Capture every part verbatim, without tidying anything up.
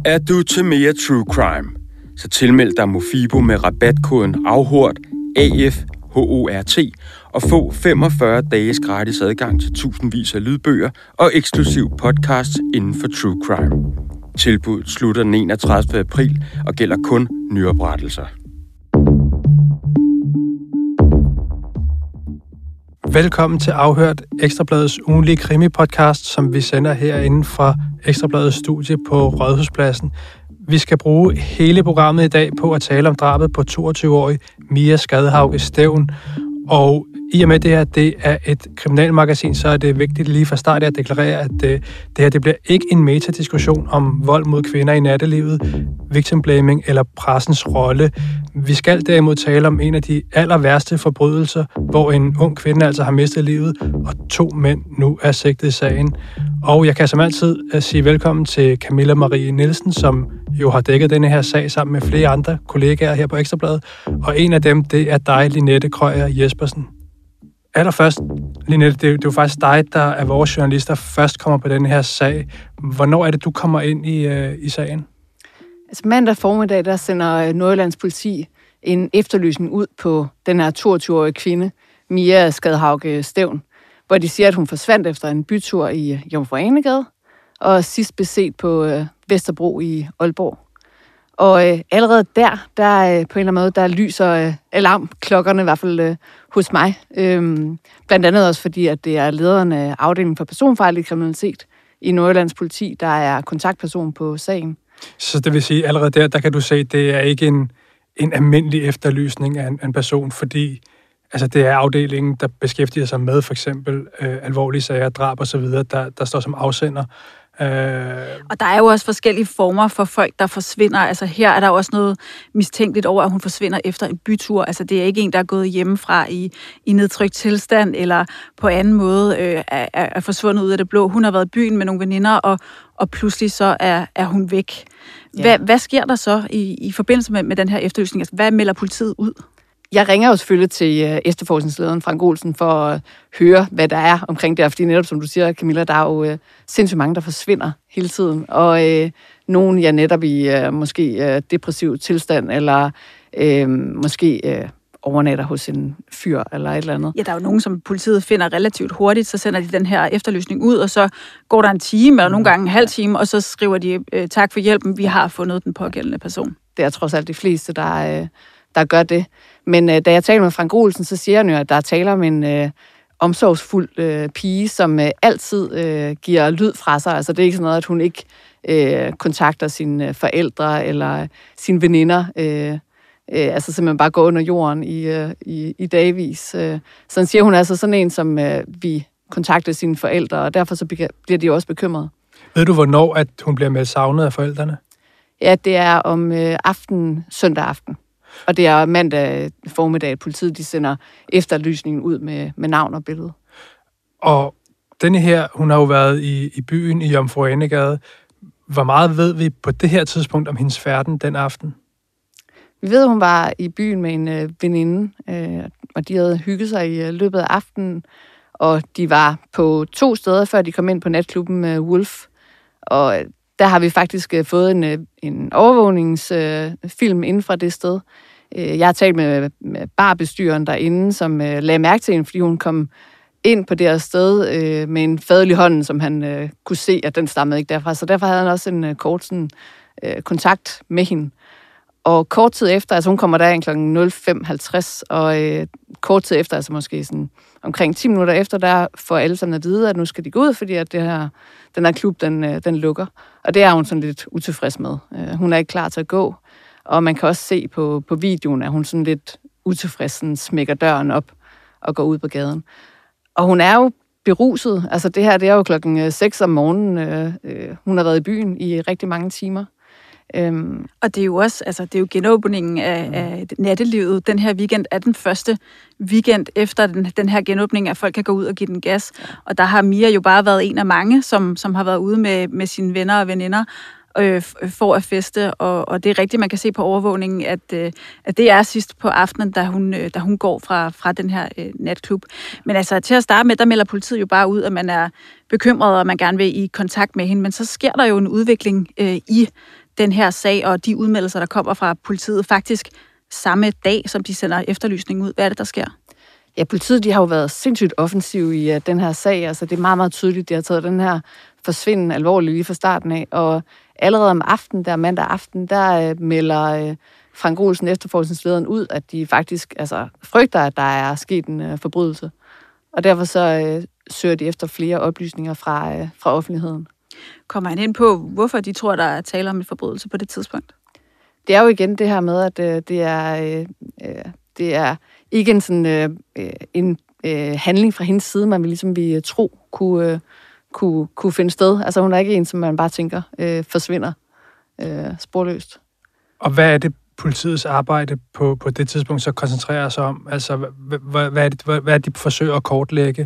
Er du til mere true crime? Så tilmeld dig Mofibo med rabatkoden AFHORT, A F H O R T, og få femogfyrre dages gratis adgang til tusindvis af lydbøger og eksklusiv podcasts inden for true crime. Tilbuddet slutter den enogtredivte april og gælder kun nyoprettelser. Velkommen til Afhørt, Ekstrabladets ugenlige krimi-podcast, som vi sender herinde fra Ekstrabladets studie på Rådhuspladsen. Vi skal bruge hele programmet i dag på at tale om drabet på toogtyve-årige Mia Skadhauge Stevn. Og i og med det her, det er et kriminalmagasin, så er det vigtigt lige fra start at deklarere, at det, det her det bliver ikke en metadiskussion om vold mod kvinder i nattelivet, victim blaming eller pressens rolle. Vi skal derimod tale om en af de aller værste forbrydelser, hvor en ung kvinde altså har mistet livet, og to mænd nu er sigtet i sagen. Og jeg kan som altid sige velkommen til Camilla Marie Nielsen, som jo har dækket denne her sag sammen med flere andre kollegaer her på Ekstrabladet. Og en af dem, det er dig, Linette Krøyer Jespersen. Allerførst, Linette, det er, det er jo faktisk dig, der er vores journalister, først kommer på den her sag. Hvornår er det, du kommer ind i, øh, i sagen? Altså mandag formiddag, der sender Nordjyllands politi en efterlysning ud på den her toogtyve-årige kvinde, Mia Skadhauge Stevn, hvor de siger, at hun forsvandt efter en bytur i Jomfru Anegade, og sidst blev set på øh, Vesterbro i Aalborg. Og øh, allerede der, der øh, på en eller anden måde, der lyser øh, alarmklokkerne, i hvert fald øh, hos mig. Øhm, blandt andet også fordi, at det er lederen af afdelingen for personfarlig kriminalitet i Nordjyllands politi, der er kontaktperson på sagen. Så det vil sige, allerede der, der kan du se, at det er ikke en, en almindelig efterlysning af en, en person, fordi altså, det er afdelingen, der beskæftiger sig med for eksempel øh, alvorlige sager, drab og så videre, der, der står som afsender. Øh... Og der er jo også forskellige former for folk, der forsvinder. Altså her er der også noget mistænkeligt over, at hun forsvinder efter en bytur. Altså det er ikke en, der er gået hjemmefra i, i nedtrykt tilstand, eller på anden måde øh, er, er forsvundet ud af det blå. Hun har været i byen med nogle veninder, og, og pludselig så er, er hun væk. Ja. Hvad, hvad sker der så i, i forbindelse med, med den her efterlysning? Altså, hvad melder politiet ud? Jeg ringer jo selvfølgelig til uh, efterforskningslederen Frank Olsen for at uh, høre, hvad der er omkring det her. Fordi netop, som du siger, Camilla, der er jo uh, sindssygt mange, der forsvinder hele tiden. Og uh, nogen, ja, netop i uh, måske uh, depressiv tilstand, eller uh, måske uh, overnatter hos en fyr, eller et eller andet. Ja, der er jo nogen, som politiet finder relativt hurtigt, så sender de den her efterlysning ud, og så går der en time, eller nogle gange en halv time, og så skriver de, uh, tak for hjælpen, vi har fundet den pågældende person. Det er trods alt de fleste, der... Uh, der gør det. Men øh, da jeg taler med Frank Olsen, så siger han jo, at der er tale om en øh, omsorgsfuld øh, pige, som øh, altid øh, giver lyd fra sig. Altså det er ikke sådan noget, at hun ikke øh, kontakter sine forældre eller sine veninder. Øh, øh, altså simpelthen bare går under jorden i, øh, i, i dagvis. Øh. Så han siger, hun er altså sådan en, som øh, vi kontakter sine forældre, og derfor så bliver de også bekymrede. Ved du, hvornår at hun bliver meldt savnet af forældrene? Ja, det er om øh, aften, søndag aften. Og det er mandag formiddag, at politiet de sender efterlysningen ud med, med navn og billede. Og denne her, hun har jo været i, i byen i Jomfru Anegade. Hvor meget ved vi på det her tidspunkt om hendes færden den aften? Vi ved, at hun var i byen med en øh, veninde, øh, og de havde hygget sig i øh, løbet af aftenen. Og de var på to steder, før de kom ind på natklubben med Wolf. Og der har vi faktisk øh, fået en, en overvågningsfilm øh, inden fra det sted. Jeg har talt med, med barbestyren derinde, som øh, lagde mærke til hende, fordi hun kom ind på det her sted øh, med en fadøl i hånden, som han øh, kunne se, at den stammede ikke derfra. Så derfor havde han også en øh, kort sådan, øh, kontakt med hende. Og kort tid efter, altså hun kommer derind klokken nul fem halvtreds, og øh, kort tid efter, altså måske sådan omkring ti minutter efter, der får alle sammen at vide, at nu skal de gå ud, fordi at det her, den her klub, den, øh, den lukker. Og det er hun sådan lidt utilfreds med. Øh, hun er ikke klar til at gå. Og man kan også se på, på videoen, at hun sådan lidt utilfreds sådan smækker døren op og går ud på gaden. Og hun er jo beruset. Altså det her, det er jo klokken seks om morgenen. Øh, øh, hun har været i byen i rigtig mange timer. Øhm. Og det er jo også, altså det er jo genåbningen af, mm. af nattelivet. Den her weekend er den første weekend efter den, den her genåbning, at folk kan gå ud og give den gas. Ja. Og der har Mia jo bare været en af mange, som, som har været ude med, med sine venner og veninder øh, for at feste. Og, og det er rigtigt, man kan se på overvågningen, at, øh, at det er sidst på aftenen, da hun, øh, da hun går fra, fra den her øh, natklub. Men altså til at starte med, der melder politiet jo bare ud, at man er bekymret, og man gerne vil i kontakt med hende. Men så sker der jo en udvikling øh, i den her sag og de udmeldelser, der kommer fra politiet, faktisk samme dag, som de sender efterlysning ud? Hvad er det, der sker? Ja, politiet de har jo været sindssygt offensive i uh, den her sag. Altså, det er meget, meget tydeligt, de har taget den her forsvinden alvorligt lige fra starten af. Og allerede om aftenen, der mandag aften, der uh, melder uh, Frank Olsen, efterforskningslederen, ud, at de faktisk altså, frygter, at der er sket en uh, forbrydelse. Og derfor så uh, søger de efter flere oplysninger fra, uh, fra offentligheden. Kommer han ind på, hvorfor de tror, der er tale om en forbrydelse på det tidspunkt? Det er jo igen det her med, at uh, det er... Uh, uh, det er ikke en sådan øh, en øh, handling fra hendes side, man vil ligesom vi tro kunne, øh, kunne, kunne finde sted. Altså hun er ikke en, som man bare tænker øh, forsvinder øh, sporløst. Og hvad er det, politiets arbejde på, på det tidspunkt så koncentrerer sig om? Altså hvad, hvad, er det, hvad, hvad er det, de forsøger at kortlægge?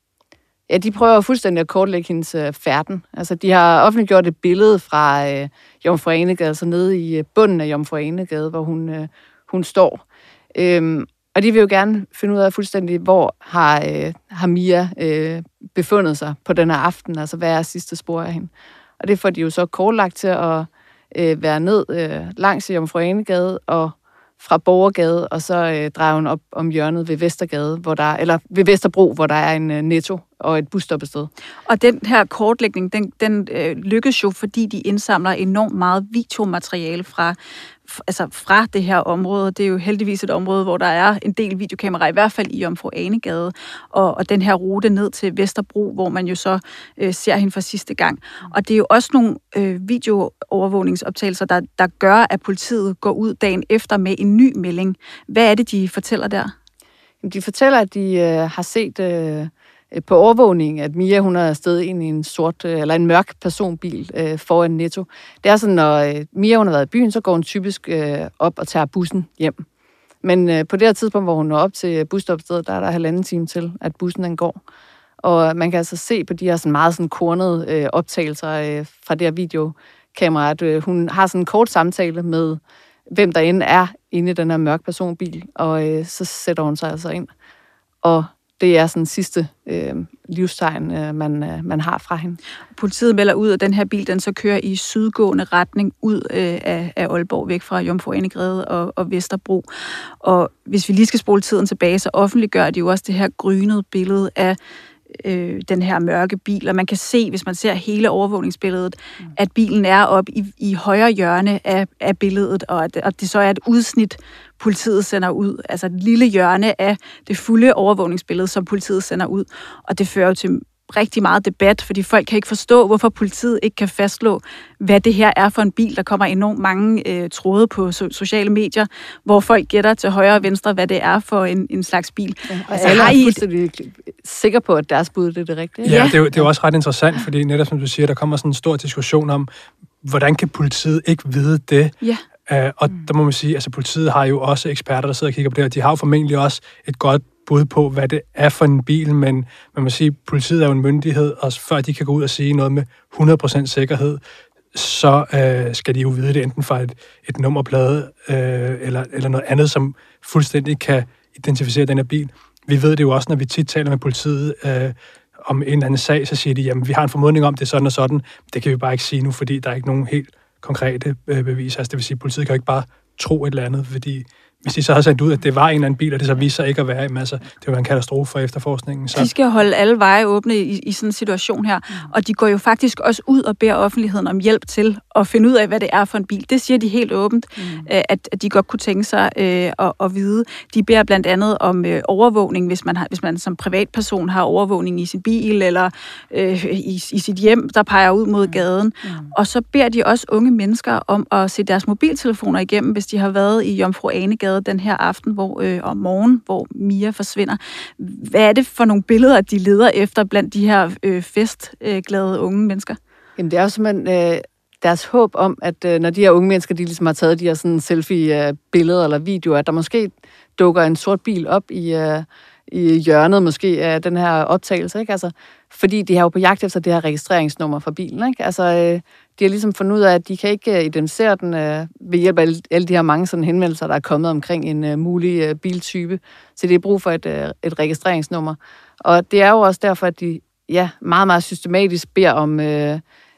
Ja, de prøver fuldstændig at kortlægge hendes øh, færden. Altså de har offentliggjort et billede fra øh, Jomfru Anegade, altså nede i bunden af Jomfru Anegade, hvor hun, øh, hun står. Øhm, og de vil jo gerne finde ud af fuldstændig, hvor har, øh, har Mia øh, befundet sig på den her aften, altså hvad er sidste spor af hende. Og det får de jo så kortlagt til at øh, være ned øh, langs i Jomfru Anegade og fra Borgergade, og så øh, dreje hun op om hjørnet ved Vestergade, hvor der, eller ved Vesterbro, hvor der er en øh, Netto og et busstoppested. Og den her kortlægning, den, den øh, lykkes jo, fordi de indsamler enormt meget videomateriale fra, altså fra det her område. Det er jo heldigvis et område, hvor der er en del videokameraer, i hvert fald i Jomfru Anegade, og, og den her rute ned til Vesterbro, hvor man jo så øh, ser hende for sidste gang. Og det er jo også nogle øh, videoovervågningsoptagelser, der, der gør, at politiet går ud dagen efter med en ny melding. Hvad er det, de fortæller der? De fortæller, at de øh, har set øh, på overvågning, at Mia hun er afsted ind i en sort øh, eller en mørk personbil øh, foran Netto. Det er sådan, når øh, Mia hun har været i byen, så går hun typisk øh, op og tager bussen hjem. Men øh, på det her tidspunkt, hvor hun når op til busstoppestedet, der er der halvanden time til, at bussen den går. Og man kan altså se på de her sådan meget sådan kornede øh, optagelser øh, fra det her videokamera, at øh, hun har sådan en kort samtale med hvem der end er inde i den her mørk personbil, og øh, så sætter hun sig altså ind. Og det er sådan sidste øh, livstegn, øh, man, øh, man har fra hende. Politiet melder ud, at den her bil, den så kører i sydgående retning ud øh, af, af Aalborg, væk fra Jomfru Anegade og, og Vesterbro. Og hvis vi lige skal spole tiden tilbage, så offentliggør de jo også det her grynede billede af øh, den her mørke bil, og man kan se, hvis man ser hele overvågningsbilledet, mm. at bilen er oppe i, i højre hjørne af, af billedet, og at, og det så er et udsnit, politiet sender ud, altså et lille hjørne af det fulde overvågningsbillede, som politiet sender ud, og det fører jo til rigtig meget debat, fordi folk kan ikke forstå, hvorfor politiet ikke kan fastslå, hvad det her er for en bil. Der kommer enormt mange øh, tråde på so- sociale medier, hvor folk gætter til højre og venstre, hvad det er for en, en slags bil. Ja, altså, alle er fuldstændig sikre på, at deres bud det er det rigtige. Ja, det er, jo, det er jo også ret interessant, fordi netop som du siger, der kommer sådan en stor diskussion om, hvordan kan politiet ikke vide det? Ja. Uh, og der må man sige, altså politiet har jo også eksperter, der sidder og kigger på det, og de har jo formentlig også et godt bud på, hvad det er for en bil, men man må sige, politiet er jo en myndighed, og før de kan gå ud og sige noget med hundrede procent sikkerhed, så øh, skal de jo vide det enten fra et, et nummerplade øh, eller, eller noget andet, som fuldstændig kan identificere den her bil. Vi ved det jo også, når vi tit taler med politiet øh, om en eller anden sag, så siger de, jamen vi har en formodning om det sådan og sådan. Det kan vi bare ikke sige nu, fordi der er ikke nogen helt konkrete øh, beviser. Altså det vil sige, at politiet kan jo ikke bare tro et eller andet, fordi hvis de så har sendt ud, at det var en eller anden bil, og det så viser sig ikke at være, jamen, altså, det var en katastrofe for efterforskningen. Så. De skal holde alle veje åbne i, i sådan en situation her, mm. og de går jo faktisk også ud og beder offentligheden om hjælp til at finde ud af, hvad det er for en bil. Det siger de helt åbent, mm. at, at de godt kunne tænke sig øh, at, at vide. De beder blandt andet om øh, overvågning, hvis man, har, hvis man som privatperson har overvågning i sin bil, eller øh, i, i sit hjem, der peger ud mod gaden. Mm. Og så beder de også unge mennesker om at se deres mobiltelefoner igennem, hvis de har været i Jomfru Anegade den her aften, hvor øh, om morgen, hvor Mia forsvinder. Hvad er det for nogle billeder, de leder efter blandt de her øh, festglade øh, unge mennesker? Jamen, det er jo simpelthen øh, deres håb om, at øh, når de her unge mennesker, de ligesom har taget de her sådan selfie-billeder eller videoer, at der måske dukker en sort bil op i, øh, i hjørnet måske af den her optagelse, ikke? Altså, fordi de har jo på jagt efter det her registreringsnummer for bilen, ikke? Altså, øh, de har ligesom fundet ud af, at de kan ikke identificere den øh, ved hjælp af alle de her mange sådan henvendelser, der er kommet omkring en øh, mulig øh, biltype. Så det er brug for et, øh, et registreringsnummer. Og det er jo også derfor, at de ja, meget, meget systematisk beder om, øh,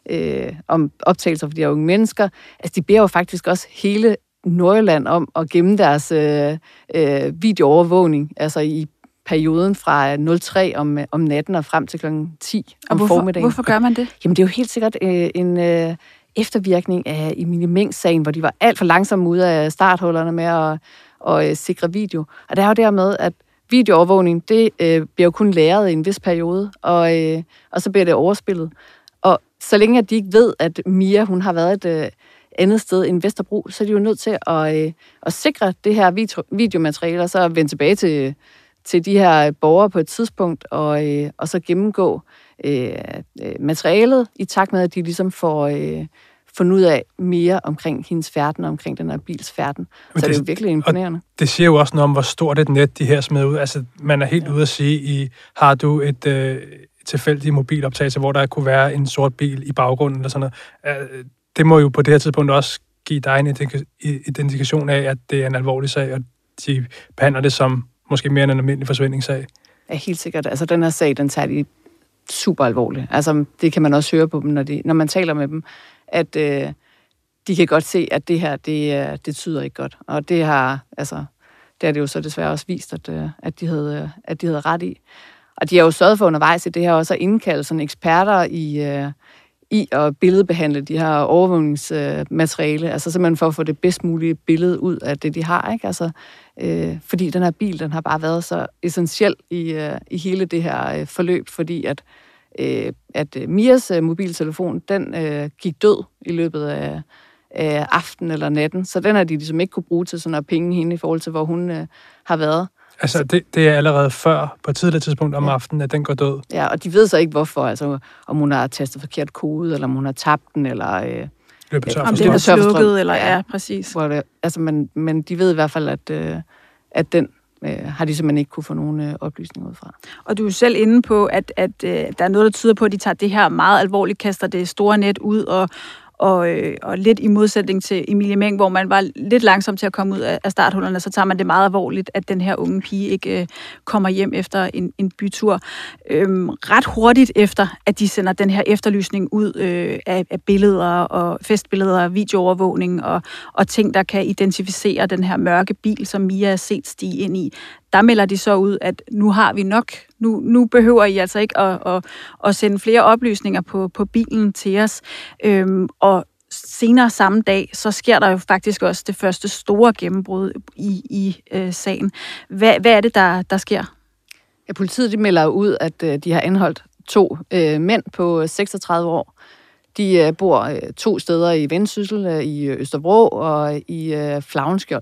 øh, om optagelser for de her unge mennesker. Altså, de beder jo faktisk også hele Nordjylland om at gemme deres øh, øh, videoovervågning, altså i perioden fra nul tre om, om natten og frem til klokken ti om hvorfor, formiddagen. Hvorfor gør man det? Jamen, det er jo helt sikkert øh, en øh, eftervirkning af Emilie Meng-sagen, hvor de var alt for langsomme ude af starthullerne med at og, øh, sikre video. Og det er jo dermed, at videoovervågning, det øh, bliver jo kun læret i en vis periode, og, øh, og så bliver det overspillet. Og så længe at de ikke ved, at Mia, hun har været et øh, andet sted end Vesterbro, så er de jo nødt til at, øh, at sikre det her video- videomateriale, og så vende tilbage til, til de her borgere på et tidspunkt, og, øh, og så gennemgå øh, materialet, i takt med, at de ligesom får øh, fundet ud af mere omkring hendes færden, og omkring den her bils færden. Så det, det er jo virkelig imponerende. Det siger jo også noget om, hvor stort et net de her smed ud. Altså, man er helt ja. ude at sige, i, har du et øh, tilfældigt mobiloptagelse, hvor der kunne være en sort bil i baggrunden, eller sådan noget. Øh, det må jo på det her tidspunkt også give dig en identifikation af, at det er en alvorlig sag, og de behandler det som måske mere end en almindelig forsvindingssag. Ja, helt sikkert. Altså, den her sag, den tager de super alvorligt. Altså, det kan man også høre på dem, når, de, når man taler med dem, at øh, de kan godt se, at det her, det, det tyder ikke godt. Og det har, altså, det har det jo så desværre også vist, at, at, de havde, at de havde ret i. Og de har jo sørget for undervejs i det her også at indkalde sådan eksperter i, øh, i at billedbehandle de her overvågningsmateriale, altså simpelthen for at få det bedst mulige billede ud af det, de har, ikke? Altså, øh, fordi den her bil, den har bare været så essentiel i, øh, i hele det her øh, forløb, fordi at, øh, at øh, Mias øh, mobiltelefon, den øh, gik død i løbet af, af aftenen eller natten, så den har de ligesom ikke kunne bruge til sådan at penge hende i forhold til, hvor hun øh, har været. Altså, det, det er allerede før, på et tidligt tidspunkt om ja. aftenen, at den går død. Ja, og de ved så ikke, hvorfor. Altså, om hun har tastet forkert kode, eller om hun har tabt den, eller... Øh, løbet tør om det er slukket, eller ja, ja præcis. Det, altså, men, men de ved i hvert fald, at, øh, at den øh, har de simpelthen ikke kunne få nogen øh, oplysninger ud fra. Og du er selv inde på, at, at øh, der er noget, der tyder på, at de tager det her meget alvorligt, kaster det store net ud, og Og, øh, og lidt i modsætning til Emilie Meng, hvor man var lidt langsom til at komme ud af, af starthullerne, så tager man det meget alvorligt, at den her unge pige ikke øh, kommer hjem efter en, en bytur. Øhm, ret hurtigt efter, at de sender den her efterlysning ud øh, af, af billeder og festbilleder, videoovervågning og, og ting, der kan identificere den her mørke bil, som Mia er set stige ind i, der melder de så ud, at nu har vi nok. Nu, nu behøver I altså ikke at, at, at sende flere oplysninger på, på bilen til os. Øhm, og senere samme dag, så sker der jo faktisk også det første store gennembrud i, i øh, sagen. Hvad, hvad er det, der, der sker? Ja, politiet de melder ud, at øh, de har anholdt to øh, mænd på seksogtredive år. De øh, bor øh, to steder i Vendsyssel, øh, i Østervrå og i øh, Flavnskjold.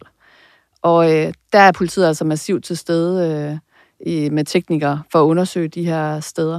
Og øh, der er politiet altså massivt til stede øh, i, med teknikere for at undersøge de her steder.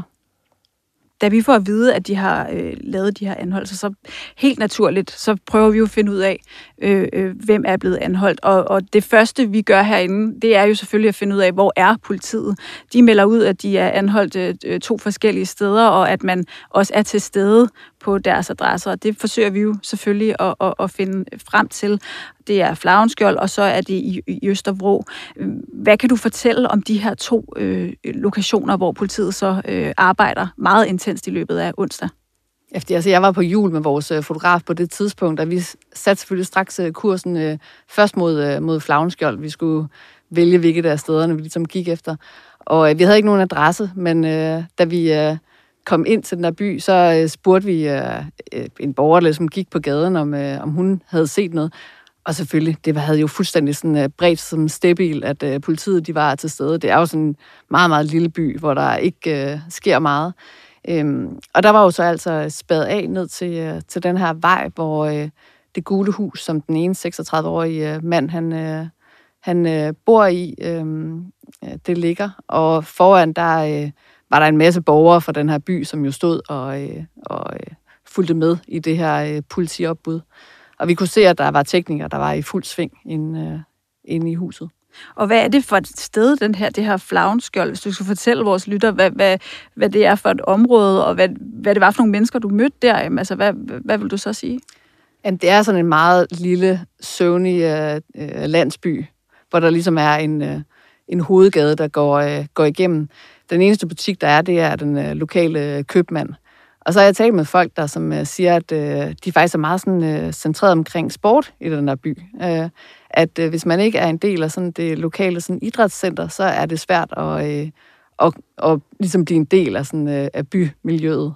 Da vi får at vide, at de har øh, lavet de her anholdelser, så helt naturligt, så prøver vi jo at finde ud af, øh, øh, hvem er blevet anholdt. Og, og det første, vi gør herinde, det er jo selvfølgelig at finde ud af, hvor er politiet. De melder ud, at de er anholdt øh, to forskellige steder, og at man også er til stede på deres adresser. Og det forsøger vi jo selvfølgelig at, at, at finde frem til. Det er Flavnskjold, og så er det i, i Østervrå. Hvad kan du fortælle om de her to øh, lokationer, hvor politiet så øh, arbejder meget intenst i løbet af onsdag? Efter, altså, jeg var på jul med vores øh, fotograf på det tidspunkt, og vi satte selvfølgelig straks øh, kursen øh, først mod, øh, mod Flavnskjold. Vi skulle vælge, hvilket af stederne vi ligesom gik efter. Og øh, vi havde ikke nogen adresse, men øh, da vi øh, kom ind til den der by, så øh, spurgte vi øh, en borger, der ligesom gik på gaden, om, øh, om hun havde set noget. Og selvfølgelig, det havde jo fuldstændig sådan uh, bredt som stebil, at uh, politiet de var til stede. Det er jo sådan en meget, meget lille by, hvor der ikke uh, sker meget. Um, og der var jo så altså spadet af ned til, uh, til den her vej, hvor uh, det gule hus, som den ene seksogtredive-årige uh, mand, han, uh, han uh, bor i, um, uh, det ligger. Og foran der uh, var der en masse borgere fra den her by, som jo stod og, uh, og uh, fulgte med i det her uh, politiopbud. Og vi kunne se, at der var teknikere, der var i fuld sving inde, øh, inde i huset. Og hvad er det for et sted, den her, det her Flavnskjold, hvis du skal fortælle vores lytter, hvad, hvad, hvad det er for et område, og hvad, hvad det var for nogle mennesker, du mødte der? Jamen, altså, hvad, hvad vil du så sige? Jamen, det er sådan en meget lille, søvnig øh, landsby, hvor der ligesom er en, øh, en hovedgade, der går, øh, går igennem. Den eneste butik, der er, det er den øh, lokale købmand. Og så har jeg talt med folk, der som uh, siger, at uh, de faktisk er meget sådan, uh, centreret omkring sport i den der by. Uh, at uh, hvis man ikke er en del af sådan det lokale sådan idrætscenter, så er det svært at, uh, at, at ligesom blive en del af, sådan, uh, af bymiljøet.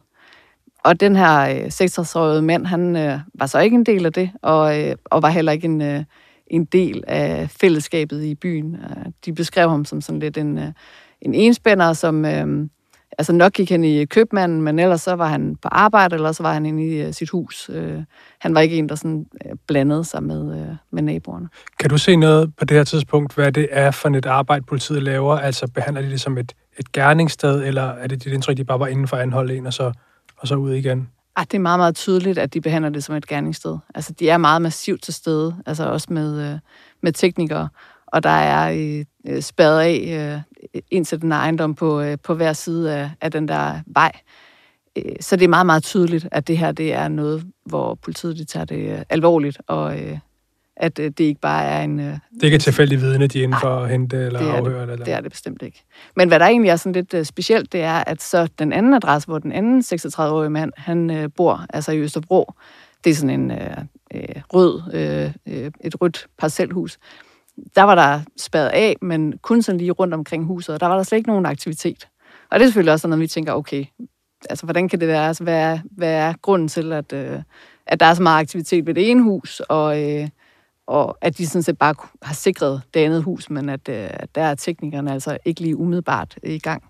Og den her uh, seksogtres-årige mand, han uh, var så ikke en del af det, og, uh, og var heller ikke en, uh, en del af fællesskabet i byen. Uh, de beskrev ham som sådan lidt en, uh, en enspænder, som... Uh, Altså nok gik han i købmanden, men ellers så var han på arbejde, eller så var han inde i uh, sit hus. Uh, han var ikke en, der sådan uh, blandede sig med, uh, med naboerne. Kan du se noget på det her tidspunkt, hvad det er for et arbejde, politiet laver? Altså behandler de det som et, et gerningssted, eller er det dit indtryk, de bare var inden for at anholde en, og så, og så ud igen? Ah, det er meget, meget tydeligt, at de behandler det som et gerningssted. Altså de er meget massivt til stede, altså også med, uh, med teknikere. Og der er øh, spadet af øh, ind til den ejendom på, øh, på hver side af, af den der vej. Øh, så det er meget, meget tydeligt, at det her det er noget, hvor politiet de tager det øh, alvorligt, og øh, at øh, det ikke bare er en... Øh, det er ikke et tilfældigt vidne, de er inde for at hente eller afhøre? Det, eller? det er det bestemt ikke. Men hvad der egentlig er sådan lidt øh, specielt, det er, at så den anden adresse, hvor den anden seksogtredive-årige mand, han øh, bor, altså i Østerbro, det er sådan en øh, øh, rød, øh, et rødt parcelhus. Der var der spadet af, men kun sådan lige rundt omkring huset, og der var der slet ikke nogen aktivitet. Og det er selvfølgelig også sådan, at vi tænker, okay, altså hvordan kan det være? Altså, hvad, er, hvad er grunden til, at, øh, at der er så meget aktivitet ved det ene hus, og, øh, og at de sådan set bare har sikret det andet hus, men at, øh, at der er teknikerne altså ikke lige umiddelbart i gang.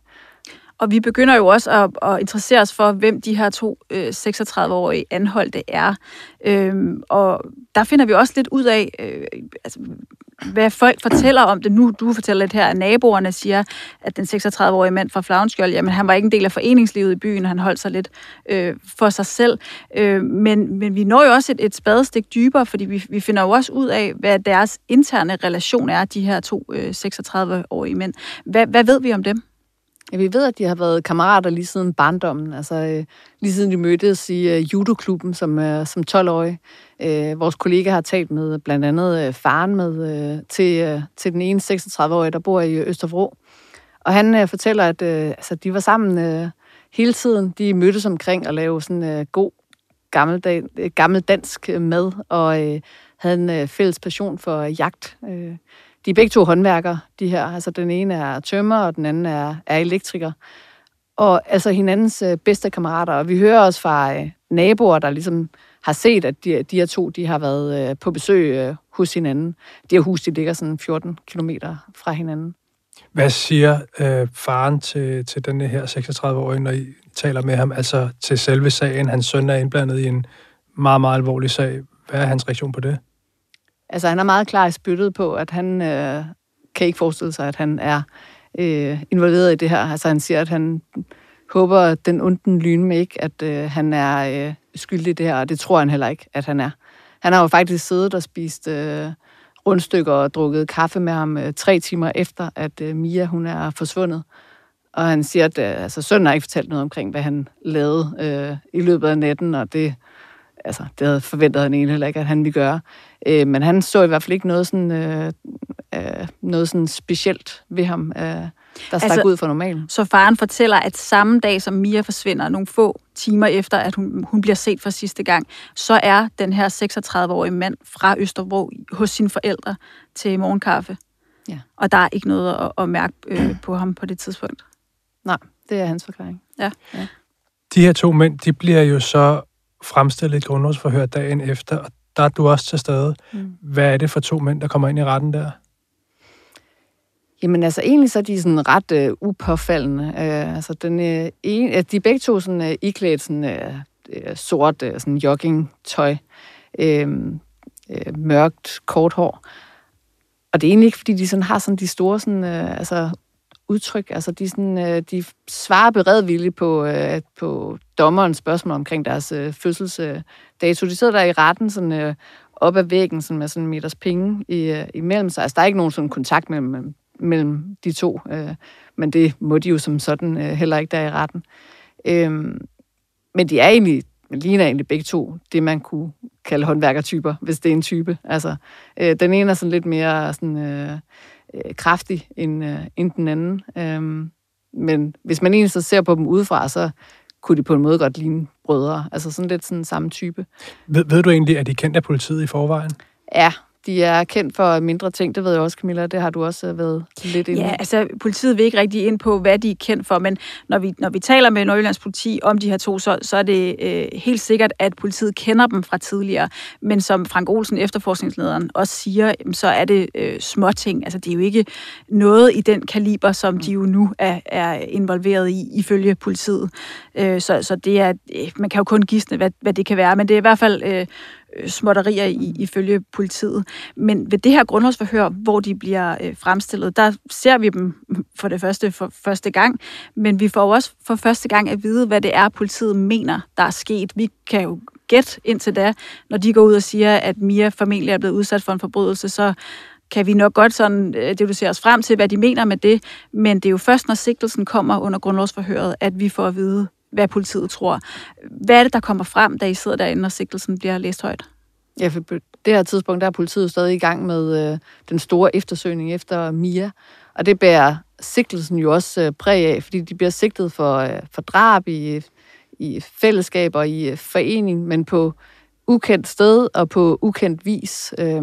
Og vi begynder jo også at, at interessere os for, hvem de her to øh, seksogtredive-årige anholdte er. Øhm, og der finder vi også lidt ud af, øh, altså, hvad folk fortæller om det. Nu, du fortæller lidt her, at naboerne siger, at den seksogtredive-årige mand fra Flavnskjold, jamen han var ikke en del af foreningslivet i byen, han holdt sig lidt øh, for sig selv. Øh, men, men vi når jo også et, et spadestik dybere, fordi vi, vi finder jo også ud af, hvad deres interne relation er, de her to øh, seksogtredive-årige mænd. Hvad, hvad ved vi om dem? Ja, vi ved, at de har været kammerater lige siden barndommen, altså øh, lige siden de mødtes i øh, judoklubben som, øh, som tolv-årige. Øh, vores kollega har talt med blandt andet øh, faren med øh, til, øh, til den ene seksogtredive-årige, der bor i Østerbro. Og han øh, fortæller, at øh, altså, de var sammen øh, hele tiden. De mødtes omkring at lave sådan øh, god gammeldag, øh, gammel dansk mad, og øh, havde en øh, fælles passion for jagt. Øh, De er begge to håndværkere, de her. Altså, den ene er tømrer, og den anden er, er elektriker. Og altså hinandens øh, bedste kammerater. Og vi hører også fra øh, naboer, der ligesom har set, at de, de her to de har været øh, på besøg øh, hos hinanden. De her hus, de ligger sådan fjorten kilometer fra hinanden. Hvad siger øh, faren til, til denne her seksogtredive-årige, når I taler med ham? Altså til selve sagen. Hans søn er indblandet i en meget, meget alvorlig sag. Hvad er hans reaktion på det? Altså, han er meget klar i spyttet på, at han øh, kan ikke forestille sig, at han er øh, involveret i det her. Altså, han siger, at han håber, at den onden lyne med ikke, at øh, han er øh, skyldig i det her, og det tror han heller ikke, at han er. Han har jo faktisk siddet og spist øh, rundstykker og drukket kaffe med ham øh, tre timer efter, at øh, Mia, hun er forsvundet. Og han siger, at øh, altså, sønnen har ikke fortalt noget omkring, hvad han lavede øh, i løbet af natten, og det... Altså, det havde forventet han egentlig heller ikke, at han ville gøre. Øh, men han så i hvert fald ikke noget sådan, øh, øh, noget sådan specielt ved ham, øh, der stak altså, ud fra normalen. Så faren fortæller, at samme dag, som Mia forsvinder, nogle få timer efter, at hun, hun bliver set for sidste gang, så er den her seksogtredive-årige mand fra Østerbro hos sine forældre til morgenkaffe. Ja. Og der er ikke noget at, at mærke øh, på ham på det tidspunkt. Nej, det er hans forklaring. Ja. Ja. De her to mænd, de bliver jo så fremstillet et grundlovsforhør dagen efter, og der er du også til stede. Mm. Hvad er det for to mænd, der kommer ind i retten der? Jamen altså, egentlig så er de sådan ret øh, upåfaldende. Øh, altså, den, øh, en, de er begge to sådan øh, iklædt sådan øh, sort øh, sådan joggingtøj, øh, øh, mørkt, kort hår. Og det er egentlig ikke, fordi de sådan har sådan de store sådan, øh, altså, udtryk. Altså, de, sådan, øh, de svarer beredvilligt på, øh, på dommerens spørgsmål omkring deres øh, fødselsdato. De sidder der i retten sådan, øh, op ad væggen sådan, med sådan en meters penge i, øh, imellem sig. Altså, der er ikke nogen sådan kontakt mellem, mellem de to, øh, men det må de jo som sådan øh, heller ikke der i retten. Øh, men de er egentlig, ligner egentlig begge to det, man kunne kalde håndværkertyper, hvis det er en type. Altså, øh, den ene er sådan lidt mere sådan... Øh, kraftig end, øh, end den anden. Øhm, men hvis man egentlig så ser på dem udefra, så kunne de på en måde godt ligne brødre. Altså sådan lidt sådan samme type. Ved, ved du egentlig, at de er kendt af politiet i forvejen? Ja, de er kendt for mindre ting, det ved jeg også, Camilla, det har du også været lidt inde i. Ja, altså politiet vil ikke rigtig ind på, hvad de er kendt for, men når vi, når vi taler med Nordjyllands politi om de her to, så, så er det øh, helt sikkert, at politiet kender dem fra tidligere, men som Frank Olsen, efterforskningslederen, også siger, så er det øh, småting. Altså det er jo ikke noget i den kaliber, som de jo nu er, er involveret i, ifølge politiet. Øh, så, så det er, man kan jo kun gisne, hvad, hvad det kan være, men det er i hvert fald øh, småtterier i, ifølge politiet. Men ved det her grundlovsforhør, hvor de bliver øh, fremstillet, der ser vi dem for det første for første gang, men vi får også for første gang at vide, hvad det er, politiet mener, der er sket. Vi kan jo gætte indtil da, når de går ud og siger, at Mia formentlig er blevet udsat for en forbrydelse, så kan vi nok godt sådan deducere os frem til, hvad de mener med det, men det er jo først, når sigtelsen kommer under grundlovsforhøret, at vi får at vide, hvad politiet tror. Hvad er det, der kommer frem, da I sidder derinde, når sigtelsen bliver læst højt? Ja, for på det her tidspunkt, der er politiet stadig i gang med øh, den store eftersøgning efter Mia, og det bærer sigtelsen jo også øh, præg af, fordi de bliver sigtet for, øh, for drab i, i fællesskab og i øh, forening, men på ukendt sted og på ukendt vis. Øh,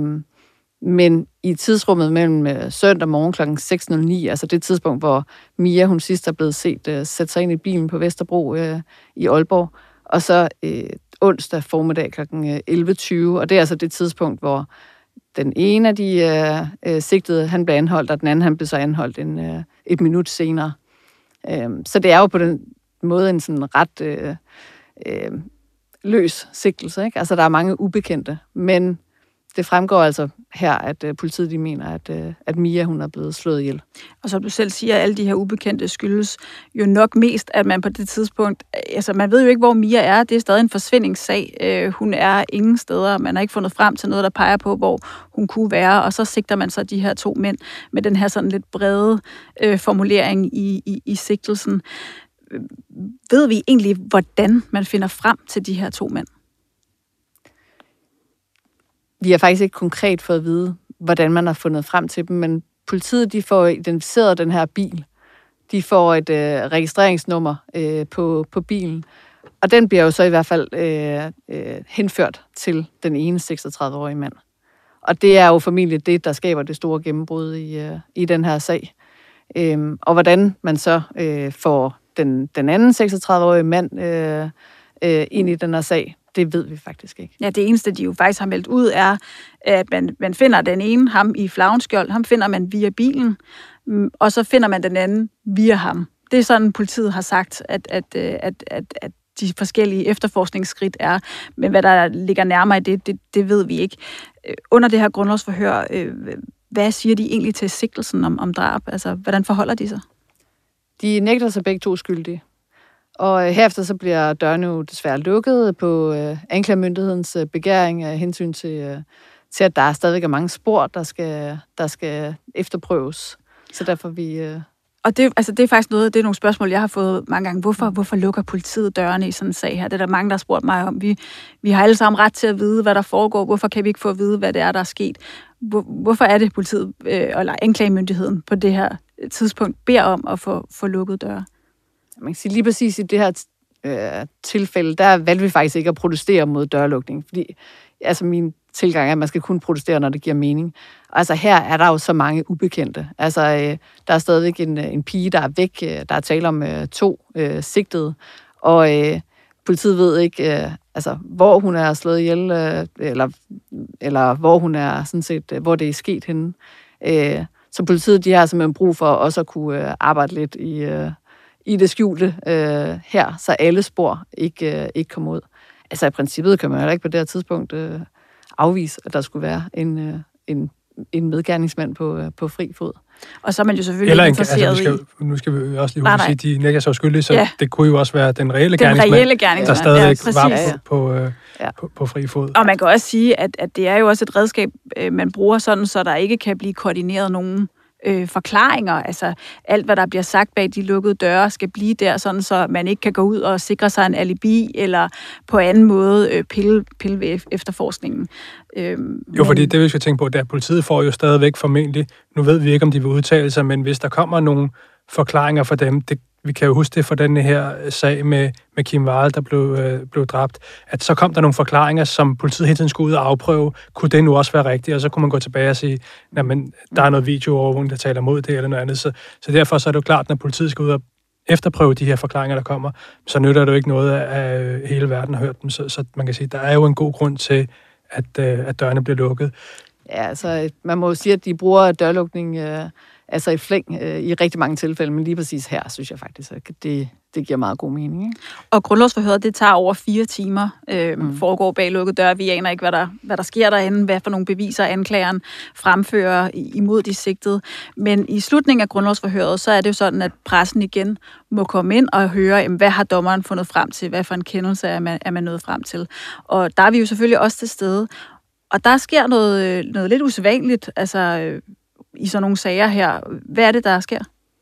men i tidsrummet mellem øh, søndag morgen klokken seks nul ni, altså det tidspunkt, hvor Mia, hun sidst er blevet set øh, sætte sig ind i bilen på Vesterbro øh, i Aalborg, og så øh, onsdag formiddag klokken elleve tyve, og det er altså det tidspunkt, hvor den ene af de øh, øh, sigtede, han blev anholdt, og den anden, han blev så anholdt en, øh, et minut senere. Øh, så det er jo på den måde en sådan ret øh, øh, løs sigtelse, ikke? Altså, der er mange ubekendte, men det fremgår altså her, at uh, politiet de mener, at, uh, at Mia hun er blevet slået ihjel. Og som du selv siger, alle de her ubekendte skyldes jo nok mest, at man på det tidspunkt, altså man ved jo ikke, hvor Mia er, det er stadig en forsvindingssag. Uh, hun er ingen steder, man har ikke fundet frem til noget, der peger på, hvor hun kunne være, og så sigter man så de her to mænd med den her sådan lidt brede uh, formulering i, i, i sigtelsen. Ved vi egentlig, hvordan man finder frem til de her to mænd? Vi har faktisk ikke konkret fået at vide, hvordan man har fundet frem til dem, men politiet de får identificeret den her bil. De får et øh, registreringsnummer øh, på, på bilen, og den bliver jo så i hvert fald øh, øh, henført til den ene seksogtredive-årige mand. Og det er jo formentlig det, der skaber det store gennembrud i, øh, i den her sag. Øhm, og hvordan man så øh, får den, den anden seksogtredive-årige mand øh, øh, ind i den her sag, det ved vi faktisk ikke. Ja, det eneste, de jo faktisk har meldt ud, er, at man, man finder den ene, ham i flaggenskjold, ham finder man via bilen, og så finder man den anden via ham. Det er sådan, politiet har sagt, at, at, at, at, at de forskellige efterforskningsskridt er, men hvad der ligger nærmere i det, det, det ved vi ikke. Under det her grundlovsforhør, hvad siger de egentlig til sigtelsen om, om drab? Altså, hvordan forholder de sig? De nægter sig begge to skyldige. Og herefter så bliver dørene jo desværre lukket på øh, anklagemyndighedens øh, begæring af hensyn til, øh, til, at der stadigvæk er mange spor, der skal, der skal efterprøves. Så derfor vi... Øh... Og det, altså, det er faktisk noget, det er nogle spørgsmål, jeg har fået mange gange. Hvorfor, hvorfor lukker politiet dørene i sådan en sag her? Det er der mange, der har spurgt mig om. Vi, vi har alle sammen ret til at vide, hvad der foregår. Hvorfor kan vi ikke få at vide, hvad det er, der er sket? Hvor, hvorfor er det politiet, øh, eller anklagemyndigheden på det her tidspunkt, beder om at få, få lukket døre? Man kan sige lige præcis i det her øh, tilfælde, der valgte vi faktisk ikke at protestere mod dørlukning, fordi altså min tilgang er, at man skal kun protestere, når det giver mening. Altså her er der jo så mange ubekendte. Altså øh, der er stadigvæk en, en pige, der er væk. Der er tale om øh, to øh, sigtede, og øh, politiet ved ikke, øh, altså hvor hun er slået ihjel, øh, eller, eller hvor hun er sådan set, øh, hvor det er sket henne. Øh, så politiet de har simpelthen brug for også at kunne øh, arbejde lidt i øh, i det skjulte øh, her, så alle spor ikke, øh, ikke kommer ud. Altså i princippet kan man jo ikke på det her tidspunkt øh, afvise, at der skulle være en, øh, en, en medgerningsmand på, øh, på fri fod. Og så er man jo selvfølgelig Eller en, interesseret altså, skal, i... Nu skal vi også lige huske at sige, at de nækker sig skyldige, så ja. Det kunne jo også være den reelle den gerningsmand, reelle gerningsmand, der stadigvæk ja, var ja. på, på, øh, ja. på, på fri fod. Og man kan også sige, at, at det er jo også et redskab, man bruger sådan, så der ikke kan blive koordineret nogen Øh, forklaringer, altså alt, hvad der bliver sagt bag de lukkede døre, skal blive der, sådan så man ikke kan gå ud og sikre sig en alibi, eller på anden måde øh, pille, pille ved efterforskningen. Øh, jo, fordi det, vi skal tænke på, det er, at politiet får jo stadigvæk formentlig, nu ved vi ikke, om de vil udtale sig, men hvis der kommer nogle forklaringer fra dem, det vi kan jo huske det fra den her sag med, med Kim Wall, der blev, øh, blev dræbt, at så kom der nogle forklaringer, som politiet hele tiden skulle ud og afprøve. Kunne det nu også være rigtigt? Og så kunne man gå tilbage og sige, men der er noget videoovervågning, der taler mod det, eller noget andet. Så, så derfor så er det jo klart, når politiet skal ud og efterprøve de her forklaringer, der kommer, så nytter det jo ikke noget, at hele verden har hørt dem. Så, så man kan sige, der er jo en god grund til, at, at dørene bliver lukket. Ja, altså man må jo sige, at de bruger dørlukning øh, altså i flæng øh, i rigtig mange tilfælde, men lige præcis her, synes jeg faktisk, at det, det giver meget god mening. Ikke? Og grundlovsforhøret, det tager over fire timer, øh, mm. foregår bag lukkede døre. Vi aner ikke, hvad der, hvad der sker derinde, hvad for nogle beviser anklageren fremfører imod de sigtede. Men i slutningen af grundlovsforhøret, så er det jo sådan, at pressen igen må komme ind og høre, jamen, hvad har dommeren fundet frem til, hvad for en kendelse er man, er man nået frem til. Og der er vi jo selvfølgelig også til stede. Og der sker noget, noget lidt usædvanligt, altså i sådan nogle sager her. Hvad er det, der sker?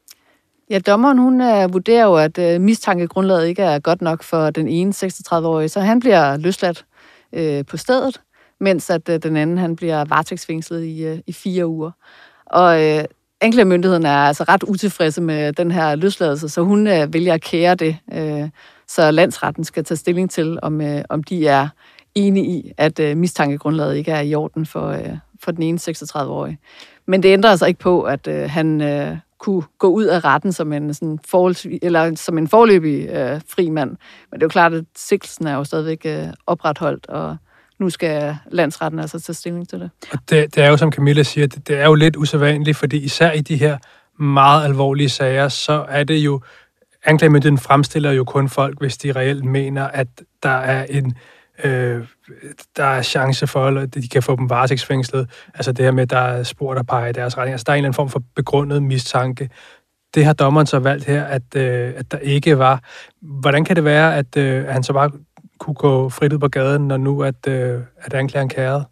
Ja, dommeren, hun uh, vurderer jo, at uh, mistankegrundlaget ikke er godt nok for den ene seksogtredive-årige, så han bliver løsladt uh, på stedet, mens at uh, den anden, han bliver varetægtsfængslet i, uh, i fire uger. Og uh, anklagemyndigheden er altså ret utilfredse med den her løsladelse, så hun uh, vælger at kære det, uh, så landsretten skal tage stilling til, om, uh, om de er enige i, at uh, mistankegrundlaget ikke er i orden for, uh, for den ene seksogtredive-årige. Men det ændrer altså ikke på, at uh, han uh, kunne gå ud af retten som en, sådan forholdsvis, eller som en foreløbig uh, fri mand. Men det er jo klart, at sigtelsen er jo stadigvæk uh, opretholdt, og nu skal landsretten altså tage stilling til det. Og det, det er jo, som Camilla siger, det, det er jo lidt usædvanligt, fordi især i de her meget alvorlige sager, så er det jo, anklagemyndigheden fremstiller jo kun folk, hvis de reelt mener, at der er en Øh, der er chance for, at de kan få dem varetægtsfængslet. Altså det her med, at der er spor, der peger i deres retning. Altså der er en eller anden form for begrundet mistanke. Det har dommeren så valgt her, at, øh, at der ikke var. Hvordan kan det være, at, øh, at han så bare kunne gå frit ud på gaden, når nu at, øh, at anklageren kærede?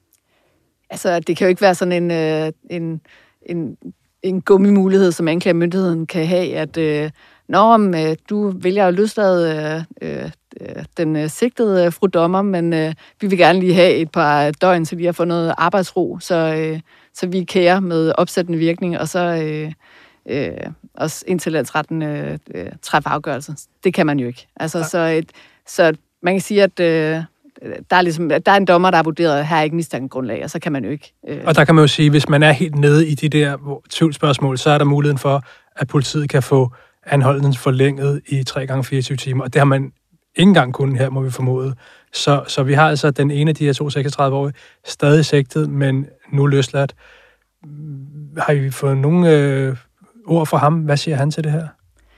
Altså det kan jo ikke være sådan en, øh, en, en, en gummimulighed, som anklagemyndigheden kan have, at øh, når øh, du vælger at løslade øh, øh, den øh, sigtede øh, fru dommer, men øh, vi vil gerne lige have et par døgn, så vi har fået noget arbejdsro, så, øh, så vi kærer med opsættende virkning, og så øh, øh, også indtil landsretten øh, øh, træffer afgørelse. Det kan man jo ikke. Altså, så, et, så man kan sige, at øh, der, er ligesom, der er en dommer, der har vurderet, at her er ikke mistankegrundlag, og så kan man jo ikke. Øh. Og der kan man jo sige, at hvis man er helt nede i de der tvivlsspørgsmål, så er der muligheden for, at politiet kan få anholdelsen forlænget i tre gange fireogtyve timer, og det har man ikke engang kun her, må vi formode. Så, så vi har altså den ene af de her to seksogtredive-årige stadig sigtet, men nu løsladt. Har I fået nogle øh, ord fra ham? Hvad siger han til det her?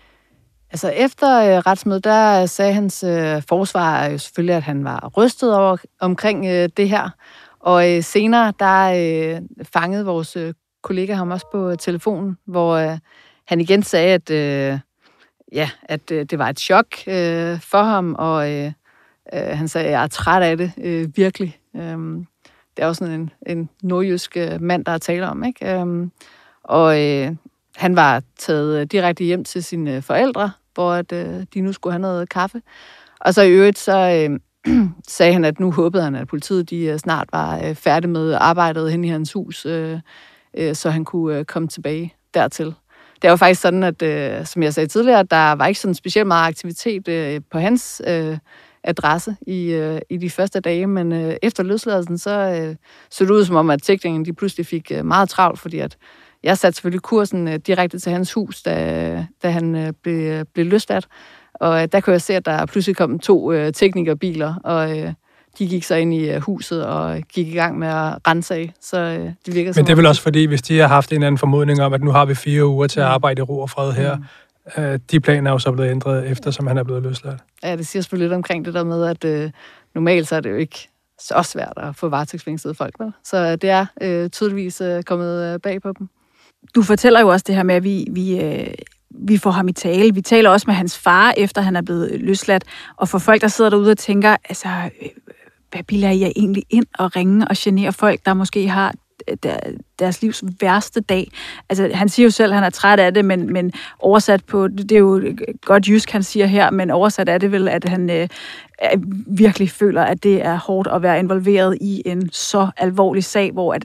Altså efter øh, retsmødet, der sagde hans øh, forsvar jo selvfølgelig, at han var rystet over omkring øh, det her. Og øh, senere, der øh, fangede vores øh, kollega ham også på øh, telefonen, hvor øh, han igen sagde, at øh, ja, at øh, det var et chok øh, for ham, og øh, øh, han sagde, at jeg er træt af det, øh, virkelig. Øhm, det er også sådan en, en nordjysk øh, mand, der er tale om, ikke? Øhm, og øh, han var taget direkte hjem til sine forældre, hvor at, øh, de nu skulle have noget kaffe. Og så i øvrigt, så øh, sagde han, at nu håbede han, at politiet de, øh, snart var øh, færdige med arbejdet hen i hans hus, øh, øh, så han kunne øh, komme tilbage dertil. Det er jo faktisk sådan, at, øh, som jeg sagde tidligere, at der var ikke sådan specielt meget aktivitet øh, på hans øh, adresse i, øh, i de første dage, men øh, efter løsladelsen, så øh, så det ud som om, at tækningen de pludselig fik øh, meget travlt, fordi at jeg satte selvfølgelig kursen øh, direkte til hans hus, da, da han øh, blev, blev løsladt, og øh, der kunne jeg se, at der pludselig kom to øh, teknikerbiler, og øh, de gik så ind i uh, huset og gik i gang med at rense af, så uh, det virker som... Men det er vel også fordi, hvis de har haft en eller anden formodning om, at nu har vi fire uger til at arbejde i ro og fred her, mm. uh, de planer er jo så blevet ændret, eftersom han er blevet løsladt. Ja, det siger selvfølgelig lidt omkring det der med, at uh, normalt så er det jo ikke så svært at få varetægtsfængslede folk, vel? Så det er uh, tydeligvis uh, kommet uh, bag på dem. Du fortæller jo også det her med, at vi... vi uh... vi får ham i tale. Vi taler også med hans far, efter han er blevet løsladt. Og for folk, der sidder derude og tænker, altså, hvad bilder I jer egentlig ind og ringe og genere folk, der måske har deres livs værste dag? Altså, han siger jo selv, at han er træt af det, men, men oversat på, det er jo godt jysk, han siger her, men oversat er det vel, at han øh, virkelig føler, at det er hårdt at være involveret i en så alvorlig sag, hvor at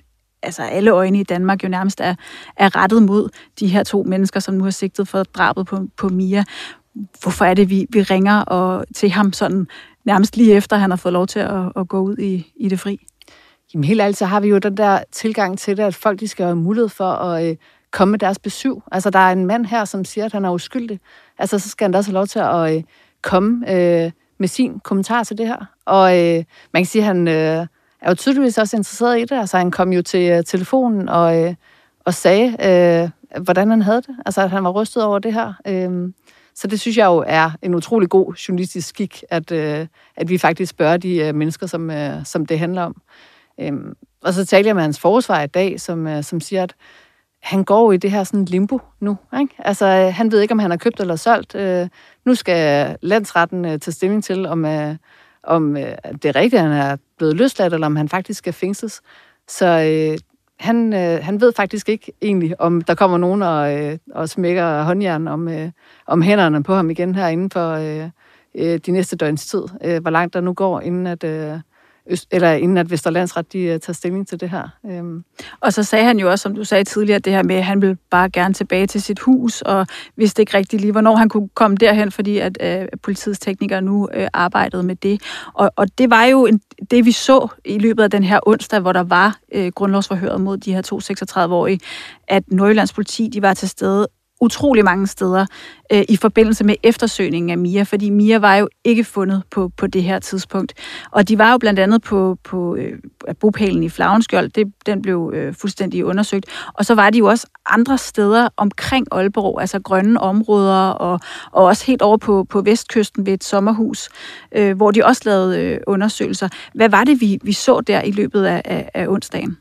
altså alle øjne i Danmark jo nærmest er, er rettet mod de her to mennesker, som nu har sigtet for drabet på, på Mia. Hvorfor er det, vi, vi ringer og, til ham sådan nærmest lige efter, han har fået lov til at, at gå ud i, i det fri? Jamen helt ærligt, så har vi jo den der tilgang til det, at folk de skal have mulighed for at øh, komme med deres besyv. Altså, der er en mand her, som siger, at han er uskyldig. Altså, så skal han da også have lov til at øh, komme øh, med sin kommentar til det her. Og øh, man kan sige, at han øh, er jo tydeligvis også interesseret i det. Altså, han kom jo til øh, telefonen og, øh, og sagde, øh, hvordan han havde det. Altså, at han var rystet over det her. Øh, så det synes jeg jo er en utrolig god journalistisk skik, at, øh, at vi faktisk spørger de øh, mennesker, som, øh, som det handler om. Øhm, og så talte jeg med hans forsvar i dag, som, øh, som siger, at han går i det her sådan limbo nu. Ikke? Altså, øh, han ved ikke, om han har købt eller solgt. Øh, nu skal landsretten øh, tage stilling til, om, øh, om øh, det er rigtigt, at han er blevet løsladt, eller om han faktisk skal fængsles. Så øh, han, øh, han ved faktisk ikke egentlig, om der kommer nogen og, øh, og smækker håndjern om, øh, om hænderne på ham igen her inden for øh, øh, de næste døgns tid. Øh, hvor langt der nu går, inden at... Øh, eller inden at Vestre Landsret, de tager stilling til det her. Øhm. Og så sagde han jo også, som du sagde tidligere, det her med, at han ville bare gerne tilbage til sit hus, og vidste ikke rigtig lige, hvornår han kunne komme derhen, fordi at øh, politiets teknikere nu øh, arbejdede med det. Og, og det var jo en, det, vi så i løbet af den her onsdag, hvor der var øh, grundlovsforhøret mod de her to seksogtredive-årige, at Nordjyllands politi, de var til stede utrolig mange steder øh, i forbindelse med eftersøgningen af Mia, fordi Mia var jo ikke fundet på, på det her tidspunkt. Og de var jo blandt andet på, på øh, bopælen i Flagenskjold, det, den blev øh, fuldstændig undersøgt. Og så var de jo også andre steder omkring Aalborg, altså grønne områder, og, og også helt over på, på vestkysten ved et sommerhus, øh, hvor de også lavede øh, undersøgelser. Hvad var det, vi, vi så der i løbet af, af, af onsdagen?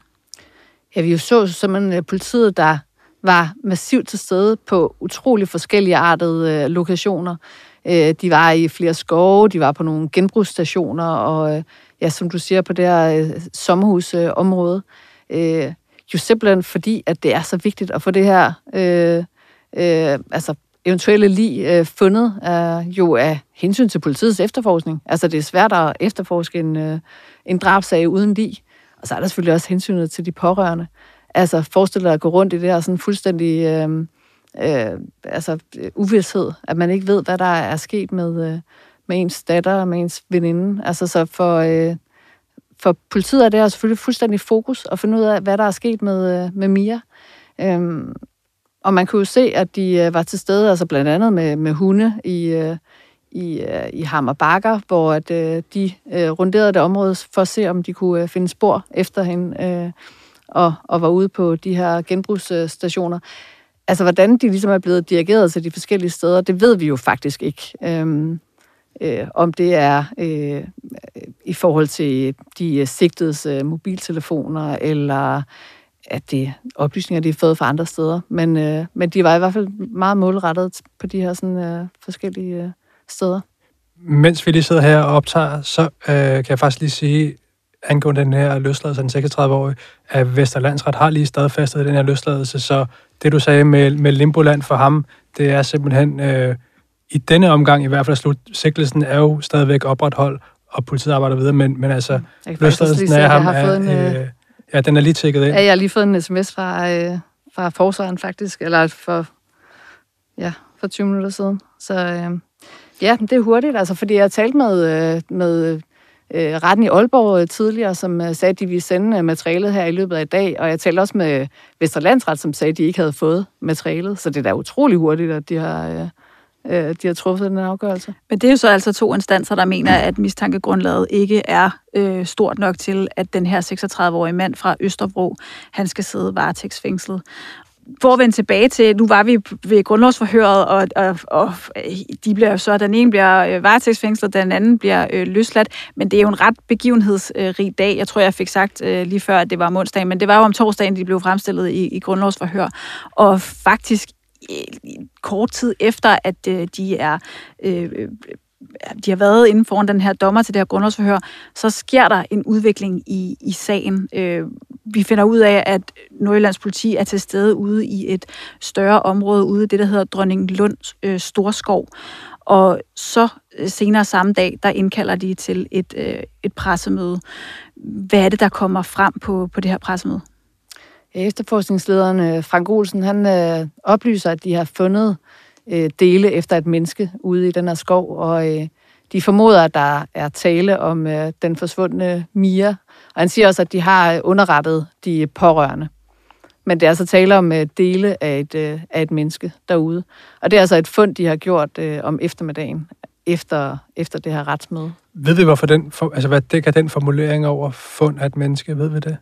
Ja, vi jo så simpelthen politiet, der var massivt til stede på utrolig forskellige artede øh, lokationer. Øh, de var i flere skove, de var på nogle genbrugsstationer, og øh, ja, som du siger, på det her øh, sommerhusområde. Øh, jo simpelthen fordi, at det er så vigtigt at få det her øh, øh, altså eventuelle lig øh, fundet, øh, jo af hensyn til politiets efterforskning. Altså det er svært at efterforske en, øh, en drabsag uden lig. Og så er der selvfølgelig også hensynet til de pårørende. Altså, forestil dig at gå rundt i det her sådan fuldstændig øh, øh, altså, uvidshed, at man ikke ved, hvad der er sket med, øh, med ens datter og med ens veninde. Altså, så for, øh, for politiet er det her selvfølgelig fuldstændig fokus at finde ud af, hvad der er sket med, øh, med Mia. Øhm, og man kunne jo se, at de øh, var til stede, altså blandt andet med, med hunde i, øh, i, øh, i Hammer Bakker, hvor at, øh, de øh, runderede det område for at se, om de kunne øh, finde spor efter hende, øh, Og, og var ude på de her genbrugsstationer. Altså, hvordan de ligesom er blevet dirigeret til de forskellige steder, det ved vi jo faktisk ikke. Øhm, øh, om det er øh, i forhold til de sigtedes øh, mobiltelefoner, eller at det oplysninger, de har fået fra andre steder. Men, øh, men de var i hvert fald meget målrettet på de her sådan, øh, forskellige øh, steder. Mens vi lige sidder her og optager, så øh, kan jeg faktisk lige sige, angående den her løsladelse af den seksogtredive-årige, at Vestre Landsret har lige stadfæstet den her løsladelse, så det, du sagde med, med Limboland for ham, det er simpelthen, øh, i denne omgang i hvert fald slut, sigtelsen er jo stadigvæk opretholdt, og politiet arbejder videre, men, men altså, løsladelsen af ham er, en, øh, ja, den er lige tjekket ind. Ja, jeg har lige fået en sms fra, øh, fra forsvaren faktisk, eller for, ja, for tyve minutter siden, så øh, ja, det er hurtigt, altså, fordi jeg har talt med, øh, med retten i Aalborg tidligere, som sagde, at de ville sende materialet her i løbet af i dag, og jeg talte også med Vestre Landsret, som sagde, at de ikke havde fået materialet, så det er da utrolig hurtigt, at de har, øh, de har truffet den afgørelse. Men det er jo så altså to instanser, der mener, at mistankegrundlaget ikke er øh, stort nok til, at den her seksogtredive-årige mand fra Østerbro, han skal sidde varetægtsfængslet. For at vende tilbage til, nu var vi ved grundlovsforhøret, og, og, og de bliver så, den ene bliver varetægtsfængslet, den anden bliver øh, løsladt, men det er jo en ret begivenhedsrig dag. Jeg tror, jeg fik sagt øh, lige før, at det var om onsdagen, men det var jo om torsdagen, de blev fremstillet i, i grundlovsforhør. Og faktisk øh, kort tid efter, at øh, de er... Øh, de har været inden foran den her dommer til det her grundlovsforhør, så sker der en udvikling i, i sagen. Øh, vi finder ud af, at Nordjyllands politi er til stede ude i et større område, ude i det, der hedder Dronninglund øh, Storskov. Og så senere samme dag, der indkalder de til et, øh, et pressemøde. Hvad er det, der kommer frem på, på det her pressemøde? Efterforskningslederen Frank Olsen, han øh, oplyser, at de har fundet øh, dele efter et menneske ude i den her skov, og øh, de formoder, at der er tale om øh, den forsvundne Mia. Og han siger også, at de har underrettet de pårørende. Men det er altså tale om øh, dele af et, øh, af et menneske derude. Og det er altså et fund, de har gjort øh, om eftermiddagen, efter, efter det her retsmøde. Ved vi, hvorfor den, for, altså hvad dækker den formulering over fund af et menneske? Ved vi det?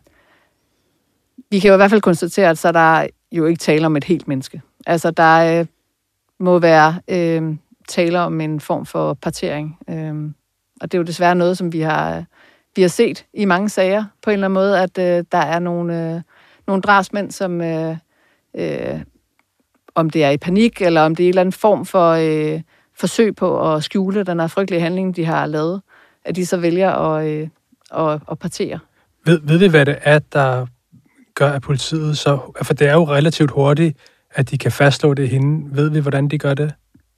Vi kan jo i hvert fald konstatere, at så der er jo ikke tale om et helt menneske. Altså, der øh, må være øh, tale om en form for partering. Øh, og det er jo desværre noget, som vi har, vi har set i mange sager på en eller anden måde, at øh, der er nogle, øh, nogle drabsmænd, som, øh, øh, om det er i panik, eller om det er en eller anden form for øh, forsøg på at skjule den her frygtelige handling, de har lavet, at de så vælger at, øh, at, at partere. Ved, ved vi, hvad det er, der gør, at politiet så... For det er jo relativt hurtigt, at de kan fastslå det hende. Ved vi, hvordan de gør det?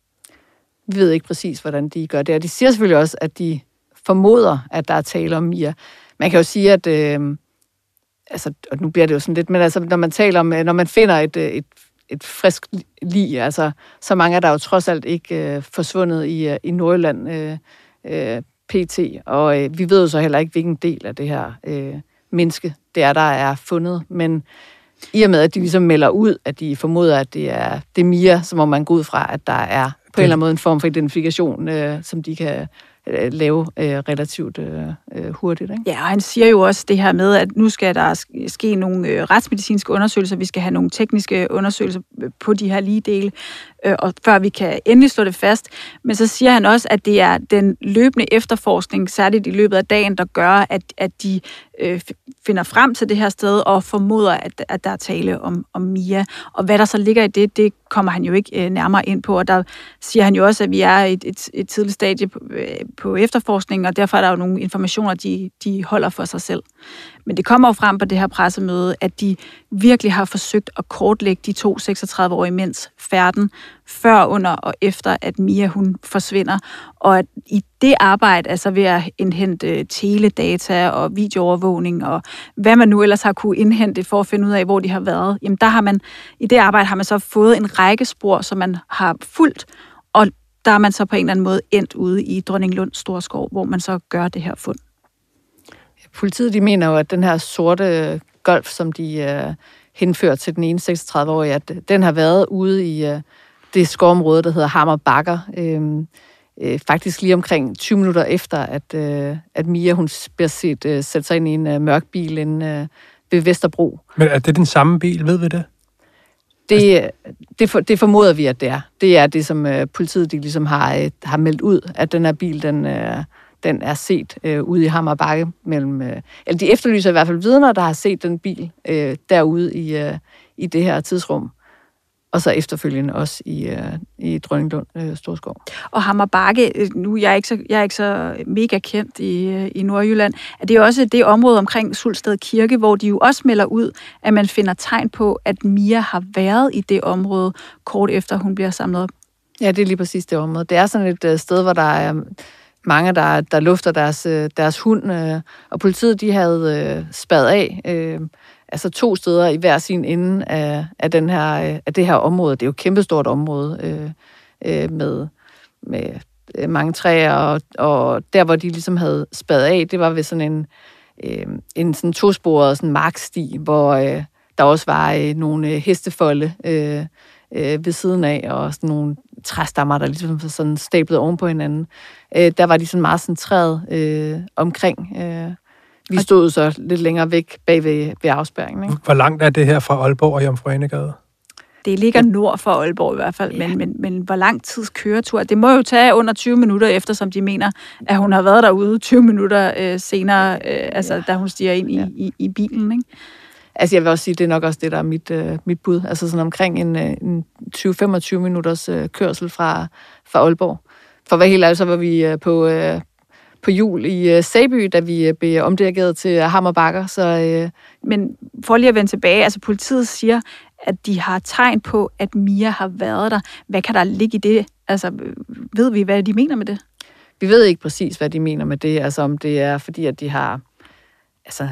Vi ved ikke præcis, hvordan de gør det. Og de siger selvfølgelig også, at de formoder, at der er tale om Mia. Man kan jo sige, at... Øh, altså, og nu bliver det jo sådan lidt... Men altså, når man taler om... Når man finder et, et, et frisk lig, altså, så mange er der jo trods alt ikke øh, forsvundet i, i Nordjylland øh, øh, P T. Og øh, vi ved jo så heller ikke, hvilken del af det her... Øh, menneske, det er, der er fundet. Men i og med, at de ligesom melder ud, at de formoder, at det er, det er Mia, så må man gå ud fra, at der er på det... en eller anden måde en form for identifikation, øh, som de kan øh, lave øh, relativt øh, hurtigt. Ikke? Ja, og han siger jo også det her med, at nu skal der ske nogle øh, retsmedicinske undersøgelser, vi skal have nogle tekniske undersøgelser på de her lige dele, øh, og før vi kan endelig slå det fast. Men så siger han også, at det er den løbende efterforskning, særligt i løbet af dagen, der gør, at, at de øh, finder frem til det her sted og formoder, at, at der er tale om, om Mia. Og hvad der så ligger i det, det kommer han jo ikke øh, nærmere ind på. Og der siger han jo også, at vi er i et, et, et tidligt stadie på, øh, på efterforskningen, og derfor er der jo nogle informationer, de, de holder for sig selv. Men det kommer jo frem på det her pressemøde, at de virkelig har forsøgt at kortlægge de to seksogtredive-årige mænds færden, før, under og efter, at Mia hun forsvinder. Og at i det arbejde, altså ved at indhente teledata og videoovervågning, og hvad man nu ellers har kunne indhente for at finde ud af, hvor de har været, jamen der har man, i det arbejde har man så fået en række spor, som man har fulgt, og der er man så på en eller anden måde endt ude i Dronninglund Storskov, hvor man så gør det her fund. Politiet, de mener jo, at den her sorte Golf, som de øh, henfører til den ene seksogtredive-årige, at den har været ude i øh, det skovområde, der hedder Hammer Bakker. Øh, øh, faktisk lige omkring tyve minutter efter, at, øh, at Mia hun bliver set øh, sætte sig ind i en øh, mørk bil inde øh, ved Vesterbro. Men er det den samme bil? Ved vi det? Det, det, for, det formoder vi, at det er. Det er det, som øh, politiet de ligesom har, øh, har meldt ud, at den her bil, den... Øh, den er set øh, ude i Hammer Bakke mellem... Øh, eller de efterlyser i hvert fald vidner, der har set den bil øh, derude i, øh, i det her tidsrum. Og så efterfølgende også i, øh, i Dronninglund øh, Storskov. Og Hammer Bakke, nu jeg er ikke så, jeg er ikke så mega kendt i, i Nordjylland, er det også det område omkring Sulsted Kirke, hvor de jo også melder ud, at man finder tegn på, at Mia har været i det område, kort efter hun bliver samlet op. Ja, det er lige præcis det område. Det er sådan et øh, sted, hvor der er... mange, der, der lufter deres, deres hund, øh, og politiet, de havde øh, spadet af, øh, altså to steder i hver sin ende af, af, den her, af det her område. Det er jo et kæmpestort område øh, øh, med, med mange træer, og, og der, hvor de ligesom havde spadet af, det var ved sådan en, øh, en sådan tosporet sådan marksti, hvor øh, der også var øh, nogle hestefolde øh, øh, ved siden af, og sådan nogle træstammer, der ligesom var sådan stablet oven på hinanden. Øh, der var de sådan meget centreret øh, omkring. Øh, vi stod så lidt længere væk bag ved, ved afspærringen. Ikke? Hvor langt er det her fra Aalborg og Jomfru Ane Gade? Det ligger nord for Aalborg i hvert fald, ja. men, men, men hvor lang tids køretur? Det må jo tage under tyve minutter efter, som de mener, at hun har været derude tyve minutter øh, senere, øh, altså ja. da hun stiger ind i, ja. i, i bilen, ikke? Altså jeg vil også sige, det er nok også det, der er mit, øh, mit bud. Altså sådan omkring en, en tyve til femogtyve minutters øh, kørsel fra, fra Aalborg. For hvad helt ærligt, så var vi øh, på, øh, på jul i øh, Sæby, da vi øh, blev omdirigeret til Hammer Bakker. Så, øh... Men for lige at vende tilbage, altså politiet siger, at de har tegn på, at Mia har været der. Hvad kan der ligge i det? Altså ved vi, hvad de mener med det? Vi ved ikke præcis, hvad de mener med det. Altså om det er fordi, at de har... Altså, nu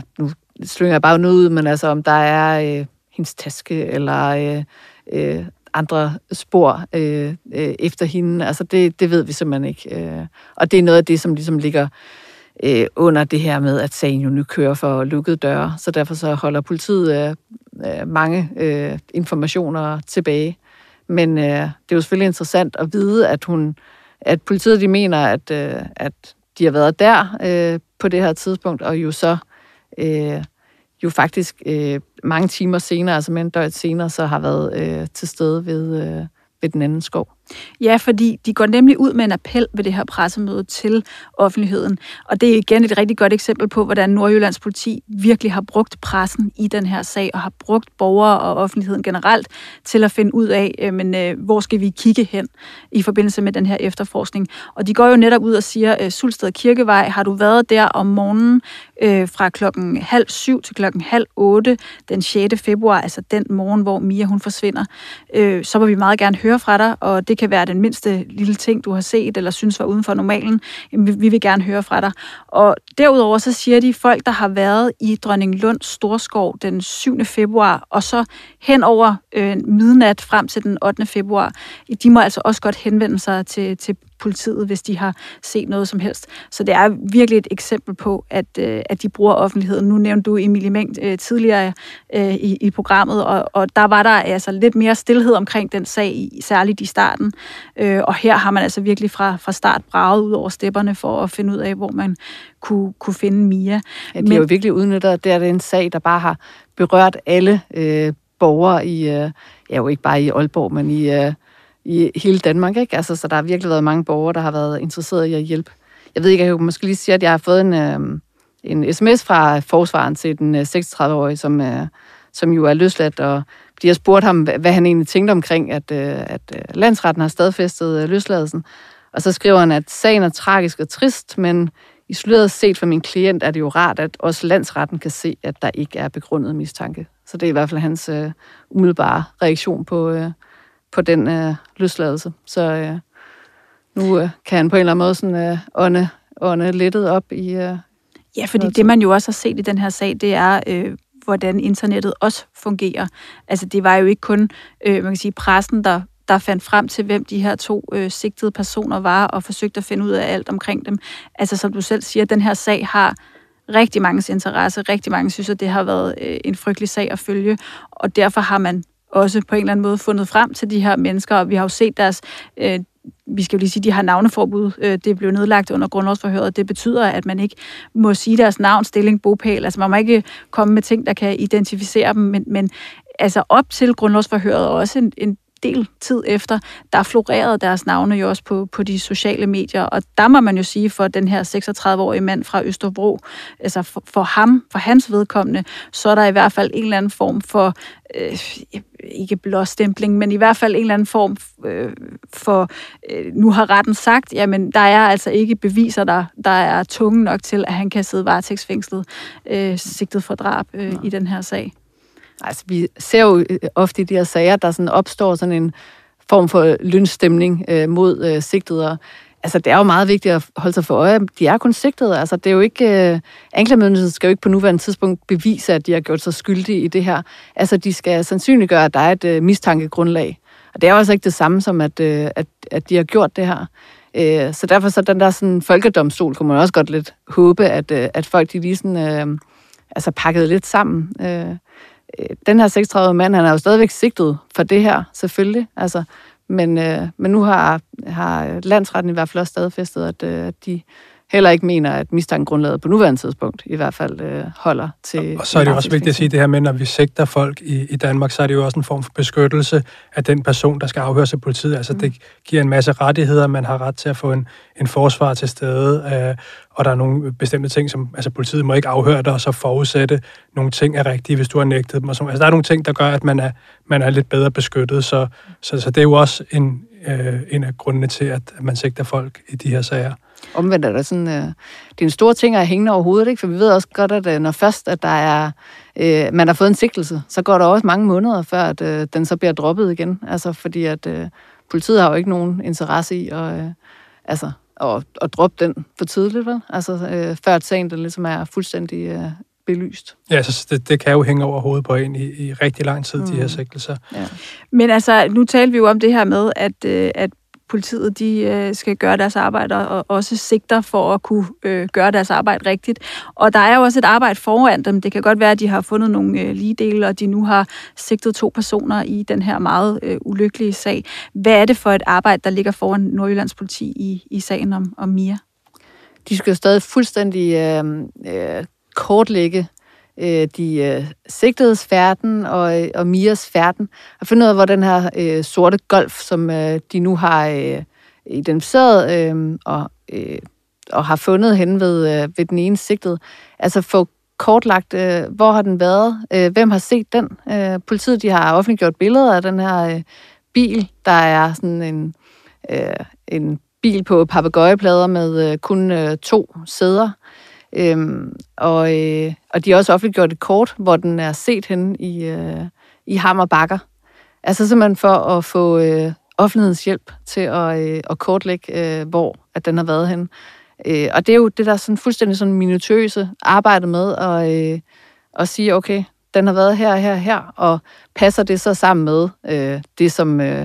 slynger jeg bare noget ud, men altså om der er øh, hendes taske, eller øh, øh, andre spor øh, øh, efter hende, altså det, det ved vi simpelthen ikke. Øh, og det er noget af det, som ligesom ligger øh, under det her med, at sagen jo nu kører for lukkede døre, så derfor så holder politiet øh, øh, mange øh, informationer tilbage. Men øh, det er jo selvfølgelig interessant at vide, at hun, at politiet de mener, at, øh, at de har været der øh, på det her tidspunkt, og jo så øh, jo faktisk øh, mange timer senere, altså med en døgn senere, så har været øh, til stede ved, øh, ved den anden skov. Ja, fordi de går nemlig ud med en appel ved det her pressemøde til offentligheden. Og det er igen et rigtig godt eksempel på, hvordan Nordjyllands politi virkelig har brugt pressen i den her sag, og har brugt borgere og offentligheden generelt til at finde ud af, øh, men, øh, hvor skal vi kigge hen i forbindelse med den her efterforskning. Og de går jo netop ud og siger, øh, Sulsted Kirkevej, har du været der om morgenen øh, fra klokken halv syv til klokken halv otte den sjette februar, altså den morgen, hvor Mia hun forsvinder, øh, så vil vi meget gerne høre fra dig, og det kan være den mindste lille ting, du har set, eller synes var uden for normalen. Jamen, vi vil gerne høre fra dig. Og derudover så siger de, folk, der har været i Dronninglund Storskov den syvende februar, og så hen over øh, midnat frem til den ottende februar, de må altså også godt henvende sig til, til politiet, hvis de har set noget som helst. Så det er virkelig et eksempel på, at, øh, at de bruger offentligheden. Nu nævnte du Emilie Meng øh, tidligere øh, i, i programmet, og, og der var der altså lidt mere stilhed omkring den sag, særligt i starten. Øh, og her har man altså virkelig fra, fra start braget ud over stepperne for at finde ud af, hvor man kunne, kunne finde Mia. Ja, de er jo virkelig udnyttet. Det er en sag, der bare har berørt alle øh, borgere i, øh, ja jo ikke bare i Aalborg, men i øh, i hele Danmark, ikke? Altså, så der har virkelig været mange borgere, der har været interesseret i at hjælpe. Jeg ved ikke, jeg kan måske lige sige, at jeg har fået en, øh, en sms fra forsvaren til den øh, seksogtredive-årige, som, øh, som jo er løsladt, og de har spurgt ham, hvad han egentlig tænkte omkring, at, øh, at øh, landsretten har stadfæstet øh, løsladelsen. Og så skriver han, at sagen er tragisk og trist, men isoleret set for min klient er det jo rart, at også landsretten kan se, at der ikke er begrundet mistanke. Så det er i hvert fald hans øh, umiddelbare reaktion på øh, på den øh, løsladelse. Så øh, nu øh, kan han på en eller anden måde sådan, øh, ånde, ånde lettet op i... Øh, ja, fordi det man jo også har set i den her sag, det er, øh, hvordan internettet også fungerer. Altså det var jo ikke kun, øh, man kan sige, pressen, der, der fandt frem til, hvem de her to øh, sigtede personer var, og forsøgte at finde ud af alt omkring dem. Altså som du selv siger, den her sag har rigtig manges interesse. Rigtig mange synes, at det har været øh, en frygtelig sag at følge, og derfor har man også på en eller anden måde fundet frem til de her mennesker, og vi har jo set deres, øh, vi skal jo lige sige, de har navneforbud, øh, det blev nedlagt under grundlovsforhøret, det betyder, at man ikke må sige deres navn, stilling, bopæl, altså man må ikke komme med ting, der kan identificere dem, men, men altså op til grundlovsforhøret, og også en, en del tid efter, der florerede deres navne jo også på, på de sociale medier, og der må man jo sige, for den her seksogtredive-årige mand fra Østerbro, altså for, for ham, for hans vedkommende, så er der i hvert fald en eller anden form for, øh, ikke blåstempling, men i hvert fald en eller anden form øh, for, øh, nu har retten sagt, jamen der er altså ikke beviser, der, der er tunge nok til, at han kan sidde varetægtsfængslet, øh, sigtet for drab øh, i den her sag. Altså, vi ser jo ofte i de her sager, der sådan opstår sådan en form for lynchstemning øh, mod øh, sigtede. Altså, det er jo meget vigtigt at holde sig for øje. De er kun sigtede. Altså, det er jo ikke... Øh, anklagemyndigheden skal jo ikke på nuværende tidspunkt bevise, at de har gjort sig skyldige i det her. Altså, de skal sandsynliggøre, at der er et øh, mistankegrundlag. Og det er jo altså ikke det samme som, at, øh, at, at de har gjort det her. Øh, så derfor så den der sådan folkedomstol, kunne man også godt lidt håbe, at, øh, at folk de lige sådan... Øh, altså, pakkede lidt sammen. Øh, Den her seksogtredive-årige mand, han er jo stadigvæk sigtet for det her, selvfølgelig. Altså, men, øh, men nu har, har landsretten i hvert fald også stadfæstet, at øh, de heller ikke mener, at mistankegrundlaget på nuværende tidspunkt i hvert fald øh, holder til... Og så er det jo også vigtigt at sige det her med, når vi sigter folk i, i Danmark, så er det jo også en form for beskyttelse af den person, der skal afhøres af politiet. Altså mm. det giver en masse rettigheder, man har ret til at få en, en forsvar til stede, øh, og der er nogle bestemte ting, som altså politiet må ikke afhøre dig, og så forudsætte nogle ting er rigtige, hvis du har nægtet dem. Og så, altså der er nogle ting, der gør, at man er, man er lidt bedre beskyttet, så, så, så det er jo også en, øh, en af grundene til, at man sigter folk i de her sager. Omvendt er der sådan, øh, det er en stor ting at hænge over hovedet, ikke? For vi ved også godt, at øh, når først at der er, øh, man har fået en sigtelse, så går der også mange måneder, før at, øh, den så bliver droppet igen. Altså fordi at øh, politiet har jo ikke nogen interesse i at, øh, altså, at, at droppe den for tidligt, vel? Altså øh, før at sagen den ligesom er fuldstændig øh, belyst. Ja, så det, det kan jo hænge over hovedet på en i, i rigtig lang tid, mm. de her sigtelser. Ja. Men altså, nu talte vi jo om det her med, at, at politiet de øh, skal gøre deres arbejde og også sigter for at kunne øh, gøre deres arbejde rigtigt. Og der er jo også et arbejde foran dem. Det kan godt være, at de har fundet nogle øh, ligedele, og de nu har sigtet to personer i den her meget øh, ulykkelige sag. Hvad er det for et arbejde, der ligger foran Nordjyllands politi i, i sagen om, om Mia? De skal jo stadig fuldstændig øh, øh, kortlægge øh, de øh, sigtedes færden og, og Mias færden, og finde ud af, hvor den her øh, sorte Golf, som øh, de nu har øh, identificeret øh, og, øh, og har fundet hen ved, øh, ved den ene sigtede, altså få kortlagt, øh, hvor har den været, øh, hvem har set den. Øh, politiet de har offentliggjort billeder af den her øh, bil, der er sådan en, øh, en bil på papegøjeplader med øh, kun øh, to sæder. Øhm, og, øh, og de har også offentliggjort et kort, hvor den er set henne i, øh, i Hammer Bakker. Altså simpelthen for at få øh, offentlighedens hjælp til at, øh, at kortlægge, øh, hvor at den har været henne. Øh, og det er jo det, der er sådan fuldstændig sådan minutiøse arbejde med at, øh, at sige, okay, den har været her, her, her, og passer det så sammen med øh, det, som øh,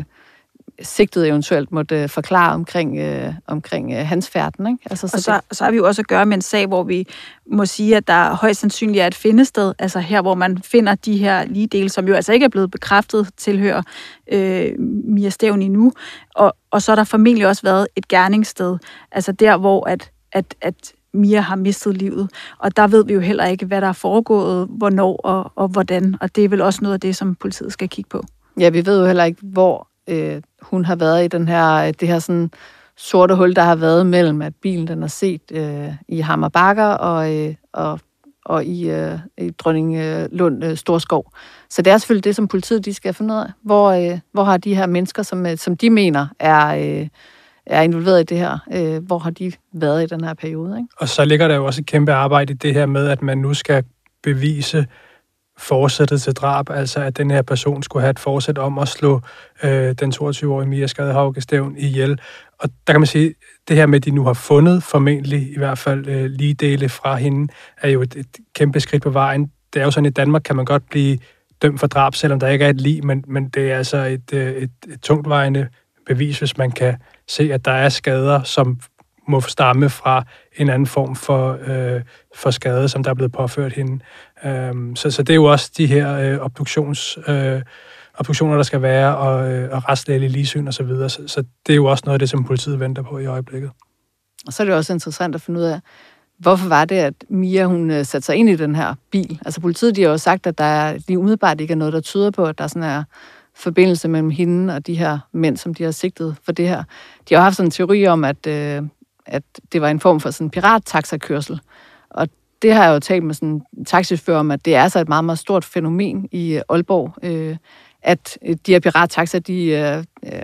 sigtet eventuelt måtte øh, forklare omkring, øh, omkring øh, hans færden. Ikke? Altså, så og så, det... så har vi jo også at gøre med en sag, hvor vi må sige, at der højst sandsynligt er et findested, altså her, hvor man finder de her ligedele, som jo altså ikke er blevet bekræftet tilhører øh, Mia Stævn endnu, og, og så har der formentlig også været et gerningssted, altså der, hvor at, at, at Mia har mistet livet, og der ved vi jo heller ikke, hvad der er foregået, hvornår og, og hvordan, og det er vel også noget af det, som politiet skal kigge på. Ja, vi ved jo heller ikke, hvor øh, hun har været i den her, det her sådan sorte hul, der har været mellem, at bilen den er set øh, i Hammer Bakker og, øh, og, og i, øh, i Dronning øh, Lund øh, Storskov. Så det er selvfølgelig det, som politiet de skal finde ud af. Hvor, øh, hvor har de her mennesker, som, som de mener er, øh, er involveret i det her, øh, hvor har de været i den her periode? Ikke? Og så ligger der jo også et kæmpe arbejde i det her med, at man nu skal bevise forsættet til drab, altså at den her person skulle have et forsæt om at slå øh, den toogtyve-årige Mia Skadehauge Stævn ihjel. Og der kan man sige, det her med, at de nu har fundet, formentlig i hvert fald øh, ligedele fra hende, er jo et, et kæmpe skridt på vejen. Det er jo sådan, i Danmark kan man godt blive dømt for drab, selvom der ikke er et lig, men, men det er altså et, et, et, et tungtvejende bevis, hvis man kan se, at der er skader, som må stamme fra en anden form for, øh, for skade, som der er blevet påført hende. Um, så, så det er jo også de her øh, obduktions, øh, obduktioner, der skal være, og, øh, og retslægelige ligsyn osv. Så, så, så det er jo også noget af det, som politiet venter på i øjeblikket. Og så er det også interessant at finde ud af, hvorfor var det, at Mia hun satte sig ind i den her bil? Altså politiet de har jo sagt, at der er, lige umiddelbart ikke er noget, der tyder på, at der sådan er forbindelse mellem hende og de her mænd, som de har sigtet for det her. De har haft sådan en teori om, at, øh, at det var en form for sådan pirat-taxakørsel. Og det har jeg jo talt med sådan en taxichauffør om, at det er altså et meget, meget stort fænomen i Aalborg, øh, at de her pirattaxer, de øh,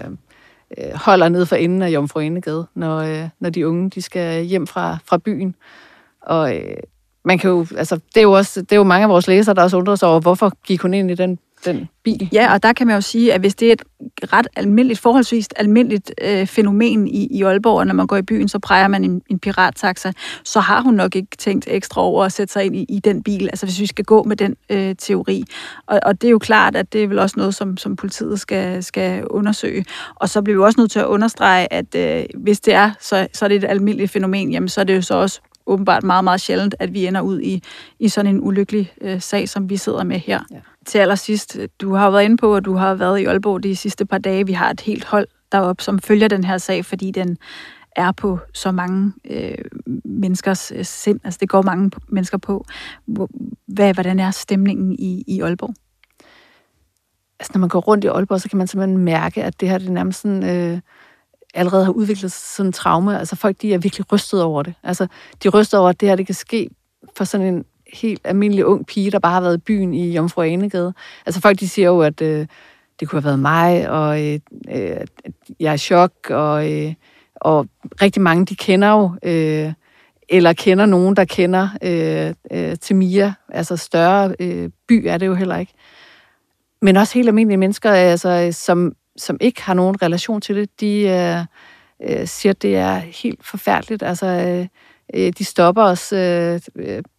øh, holder ned for enden af Jomfru Anegade, når, øh, når de unge de skal hjem fra, fra byen. Og øh, man kan jo, altså, det er jo også, det er jo mange af vores læsere, der også undrer sig over, hvorfor gik hun ind i den den bil. Ja, og der kan man jo sige, at hvis det er et ret almindeligt, forholdsvis almindeligt øh, fænomen i, i Aalborg, og når man går i byen, så præger man en, en pirattaxa, så har hun nok ikke tænkt ekstra over at sætte sig ind i, i den bil, altså hvis vi skal gå med den øh, teori. Og, og det er jo klart, at det er vel også noget, som, som politiet skal, skal undersøge. Og så bliver vi også nødt til at understrege, at øh, hvis det er, så, så er det et almindeligt fænomen, jamen så er det jo så også åbenbart meget, meget sjældent, at vi ender ud i, i sådan en ulykkelig øh, sag, som vi sidder med her. Ja. Til allersidst, du har været inde på, at du har været i Aalborg de sidste par dage. Vi har et helt hold deroppe, som følger den her sag, fordi den er på så mange øh, menneskers øh, sind. Altså det går mange mennesker på. Hvad, hvordan er stemningen i, i Aalborg? Altså når man går rundt i Aalborg, så kan man simpelthen mærke, at det her det er nærmest sådan... Øh allerede har udviklet sådan en traume. Altså folk, de er virkelig rystet over det. Altså, de er rystet over, at det her, det kan ske for sådan en helt almindelig ung pige, der bare har været i byen i Jomfru Anegade. Altså folk, de siger jo, at øh, det kunne have været mig, og øh, jeg er i chok, og, øh, og rigtig mange, de kender jo, øh, eller kender nogen, der kender øh, øh, til Mia. Altså større øh, by er det jo heller ikke. Men også helt almindelige mennesker, altså, som som ikke har nogen relation til det, de øh, øh, siger, at det er helt forfærdeligt. Altså, øh, de stopper os øh,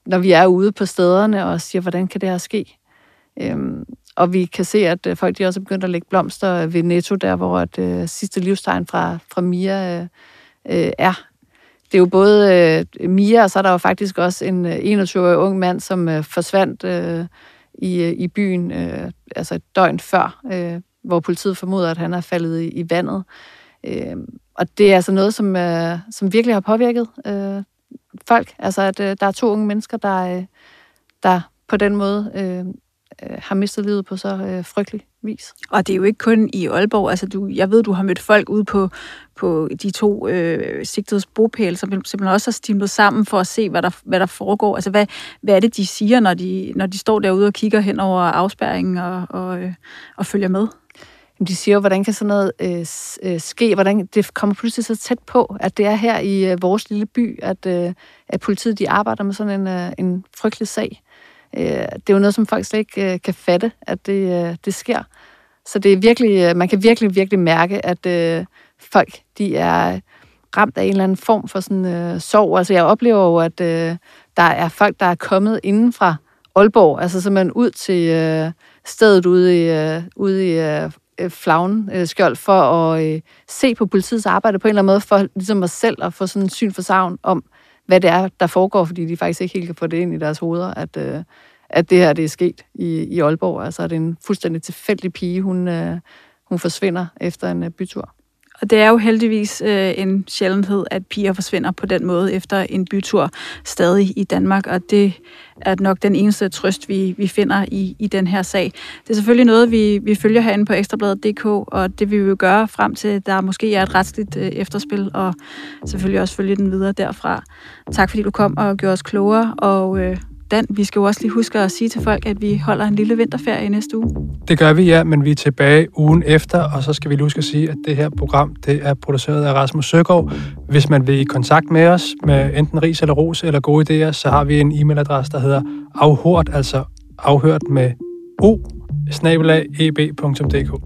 når vi er ude på stederne og siger, hvordan kan det her ske? Øhm, og vi kan se, at folk de også er begyndt at lægge blomster ved Netto, der hvor at, øh, sidste livstegn fra, fra Mia øh, øh, er. Det er jo både øh, Mia, og så er der jo faktisk også en øh, enogtyve-årig ung mand, som øh, forsvandt øh, i, i byen, øh, altså et døgn før, øh, hvor politiet formoder, at han er faldet i, i vandet. Øh, og det er altså noget, som, øh, som virkelig har påvirket øh, folk. Altså, at øh, der er to unge mennesker, der, øh, der på den måde øh, har mistet livet på så øh, frygtelig vis. Og det er jo ikke kun i Aalborg. Altså, du, jeg ved, du har mødt folk ude på, på de to øh, sigtedes bopæl, som simpelthen også har stimlet sammen for at se, hvad der, hvad der foregår. Altså, hvad, hvad er det, de siger, når de, når de står derude og kigger hen over afspærringen og, og, øh, og følger med? De siger jo, hvordan kan sådan noget øh, ske? Hvordan det kommer pludselig så tæt på, at det er her i øh, vores lille by, at, øh, at politiet de arbejder med sådan en, øh, en frygtelig sag. Øh, det er jo noget, som folk slet ikke øh, kan fatte, at det, øh, det sker. Så det er virkelig, øh, man kan virkelig, virkelig mærke, at øh, folk de er ramt af en eller anden form for sådan øh, sorg. Altså jeg oplever jo, at øh, der er folk, der er kommet inden fra Aalborg, altså simpelthen ud til øh, stedet ude i, øh, ude i øh, Flagen øh, skjold for at øh, se på politiets arbejde på en eller anden måde, for ligesom os selv at få sådan en syn for savn om, hvad det er, der foregår, fordi de faktisk ikke helt kan få det ind i deres hoveder, at, øh, at det her det er sket i, i Aalborg. Altså, det er en fuldstændig tilfældig pige, hun, øh, hun forsvinder efter en øh, bytur. Og det er jo heldigvis øh, en sjældenhed, at piger forsvinder på den måde efter en bytur stadig i Danmark, og det er nok den eneste trøst, vi, vi finder i, i den her sag. Det er selvfølgelig noget, vi, vi følger herinde på ekstrabladet punktum d k, og det vil vi jo gøre frem til, der måske er et retsligt øh, efterspil, og selvfølgelig også følge den videre derfra. Tak fordi du kom og gjorde os klogere, og øh, Dan, vi skal jo også lige huske at sige til folk, at vi holder en lille vinterferie næste uge. Det gør vi, ja, men vi er tilbage ugen efter, og så skal vi huske at sige, at det her program det er produceret af Rasmus Søgaard. Hvis man vil i kontakt med os med enten ris eller ros eller gode idéer, så har vi en e-mailadresse, der hedder afhørt, altså afhørt med o snabel-a e b punktum d k.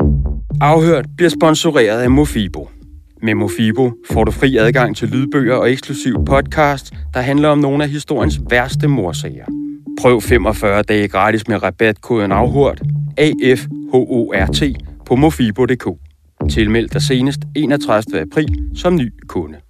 Afhørt bliver sponsoreret af Mofibo. Med Mofibo får du fri adgang til lydbøger og eksklusiv podcast, der handler om nogle af historiens værste mordsager. Prøv femogfyrre dage gratis med rabatkoden afhørt, A F H O R T, på mofibo punktum d k. Tilmeld dig senest enogtredivte april som ny kunde.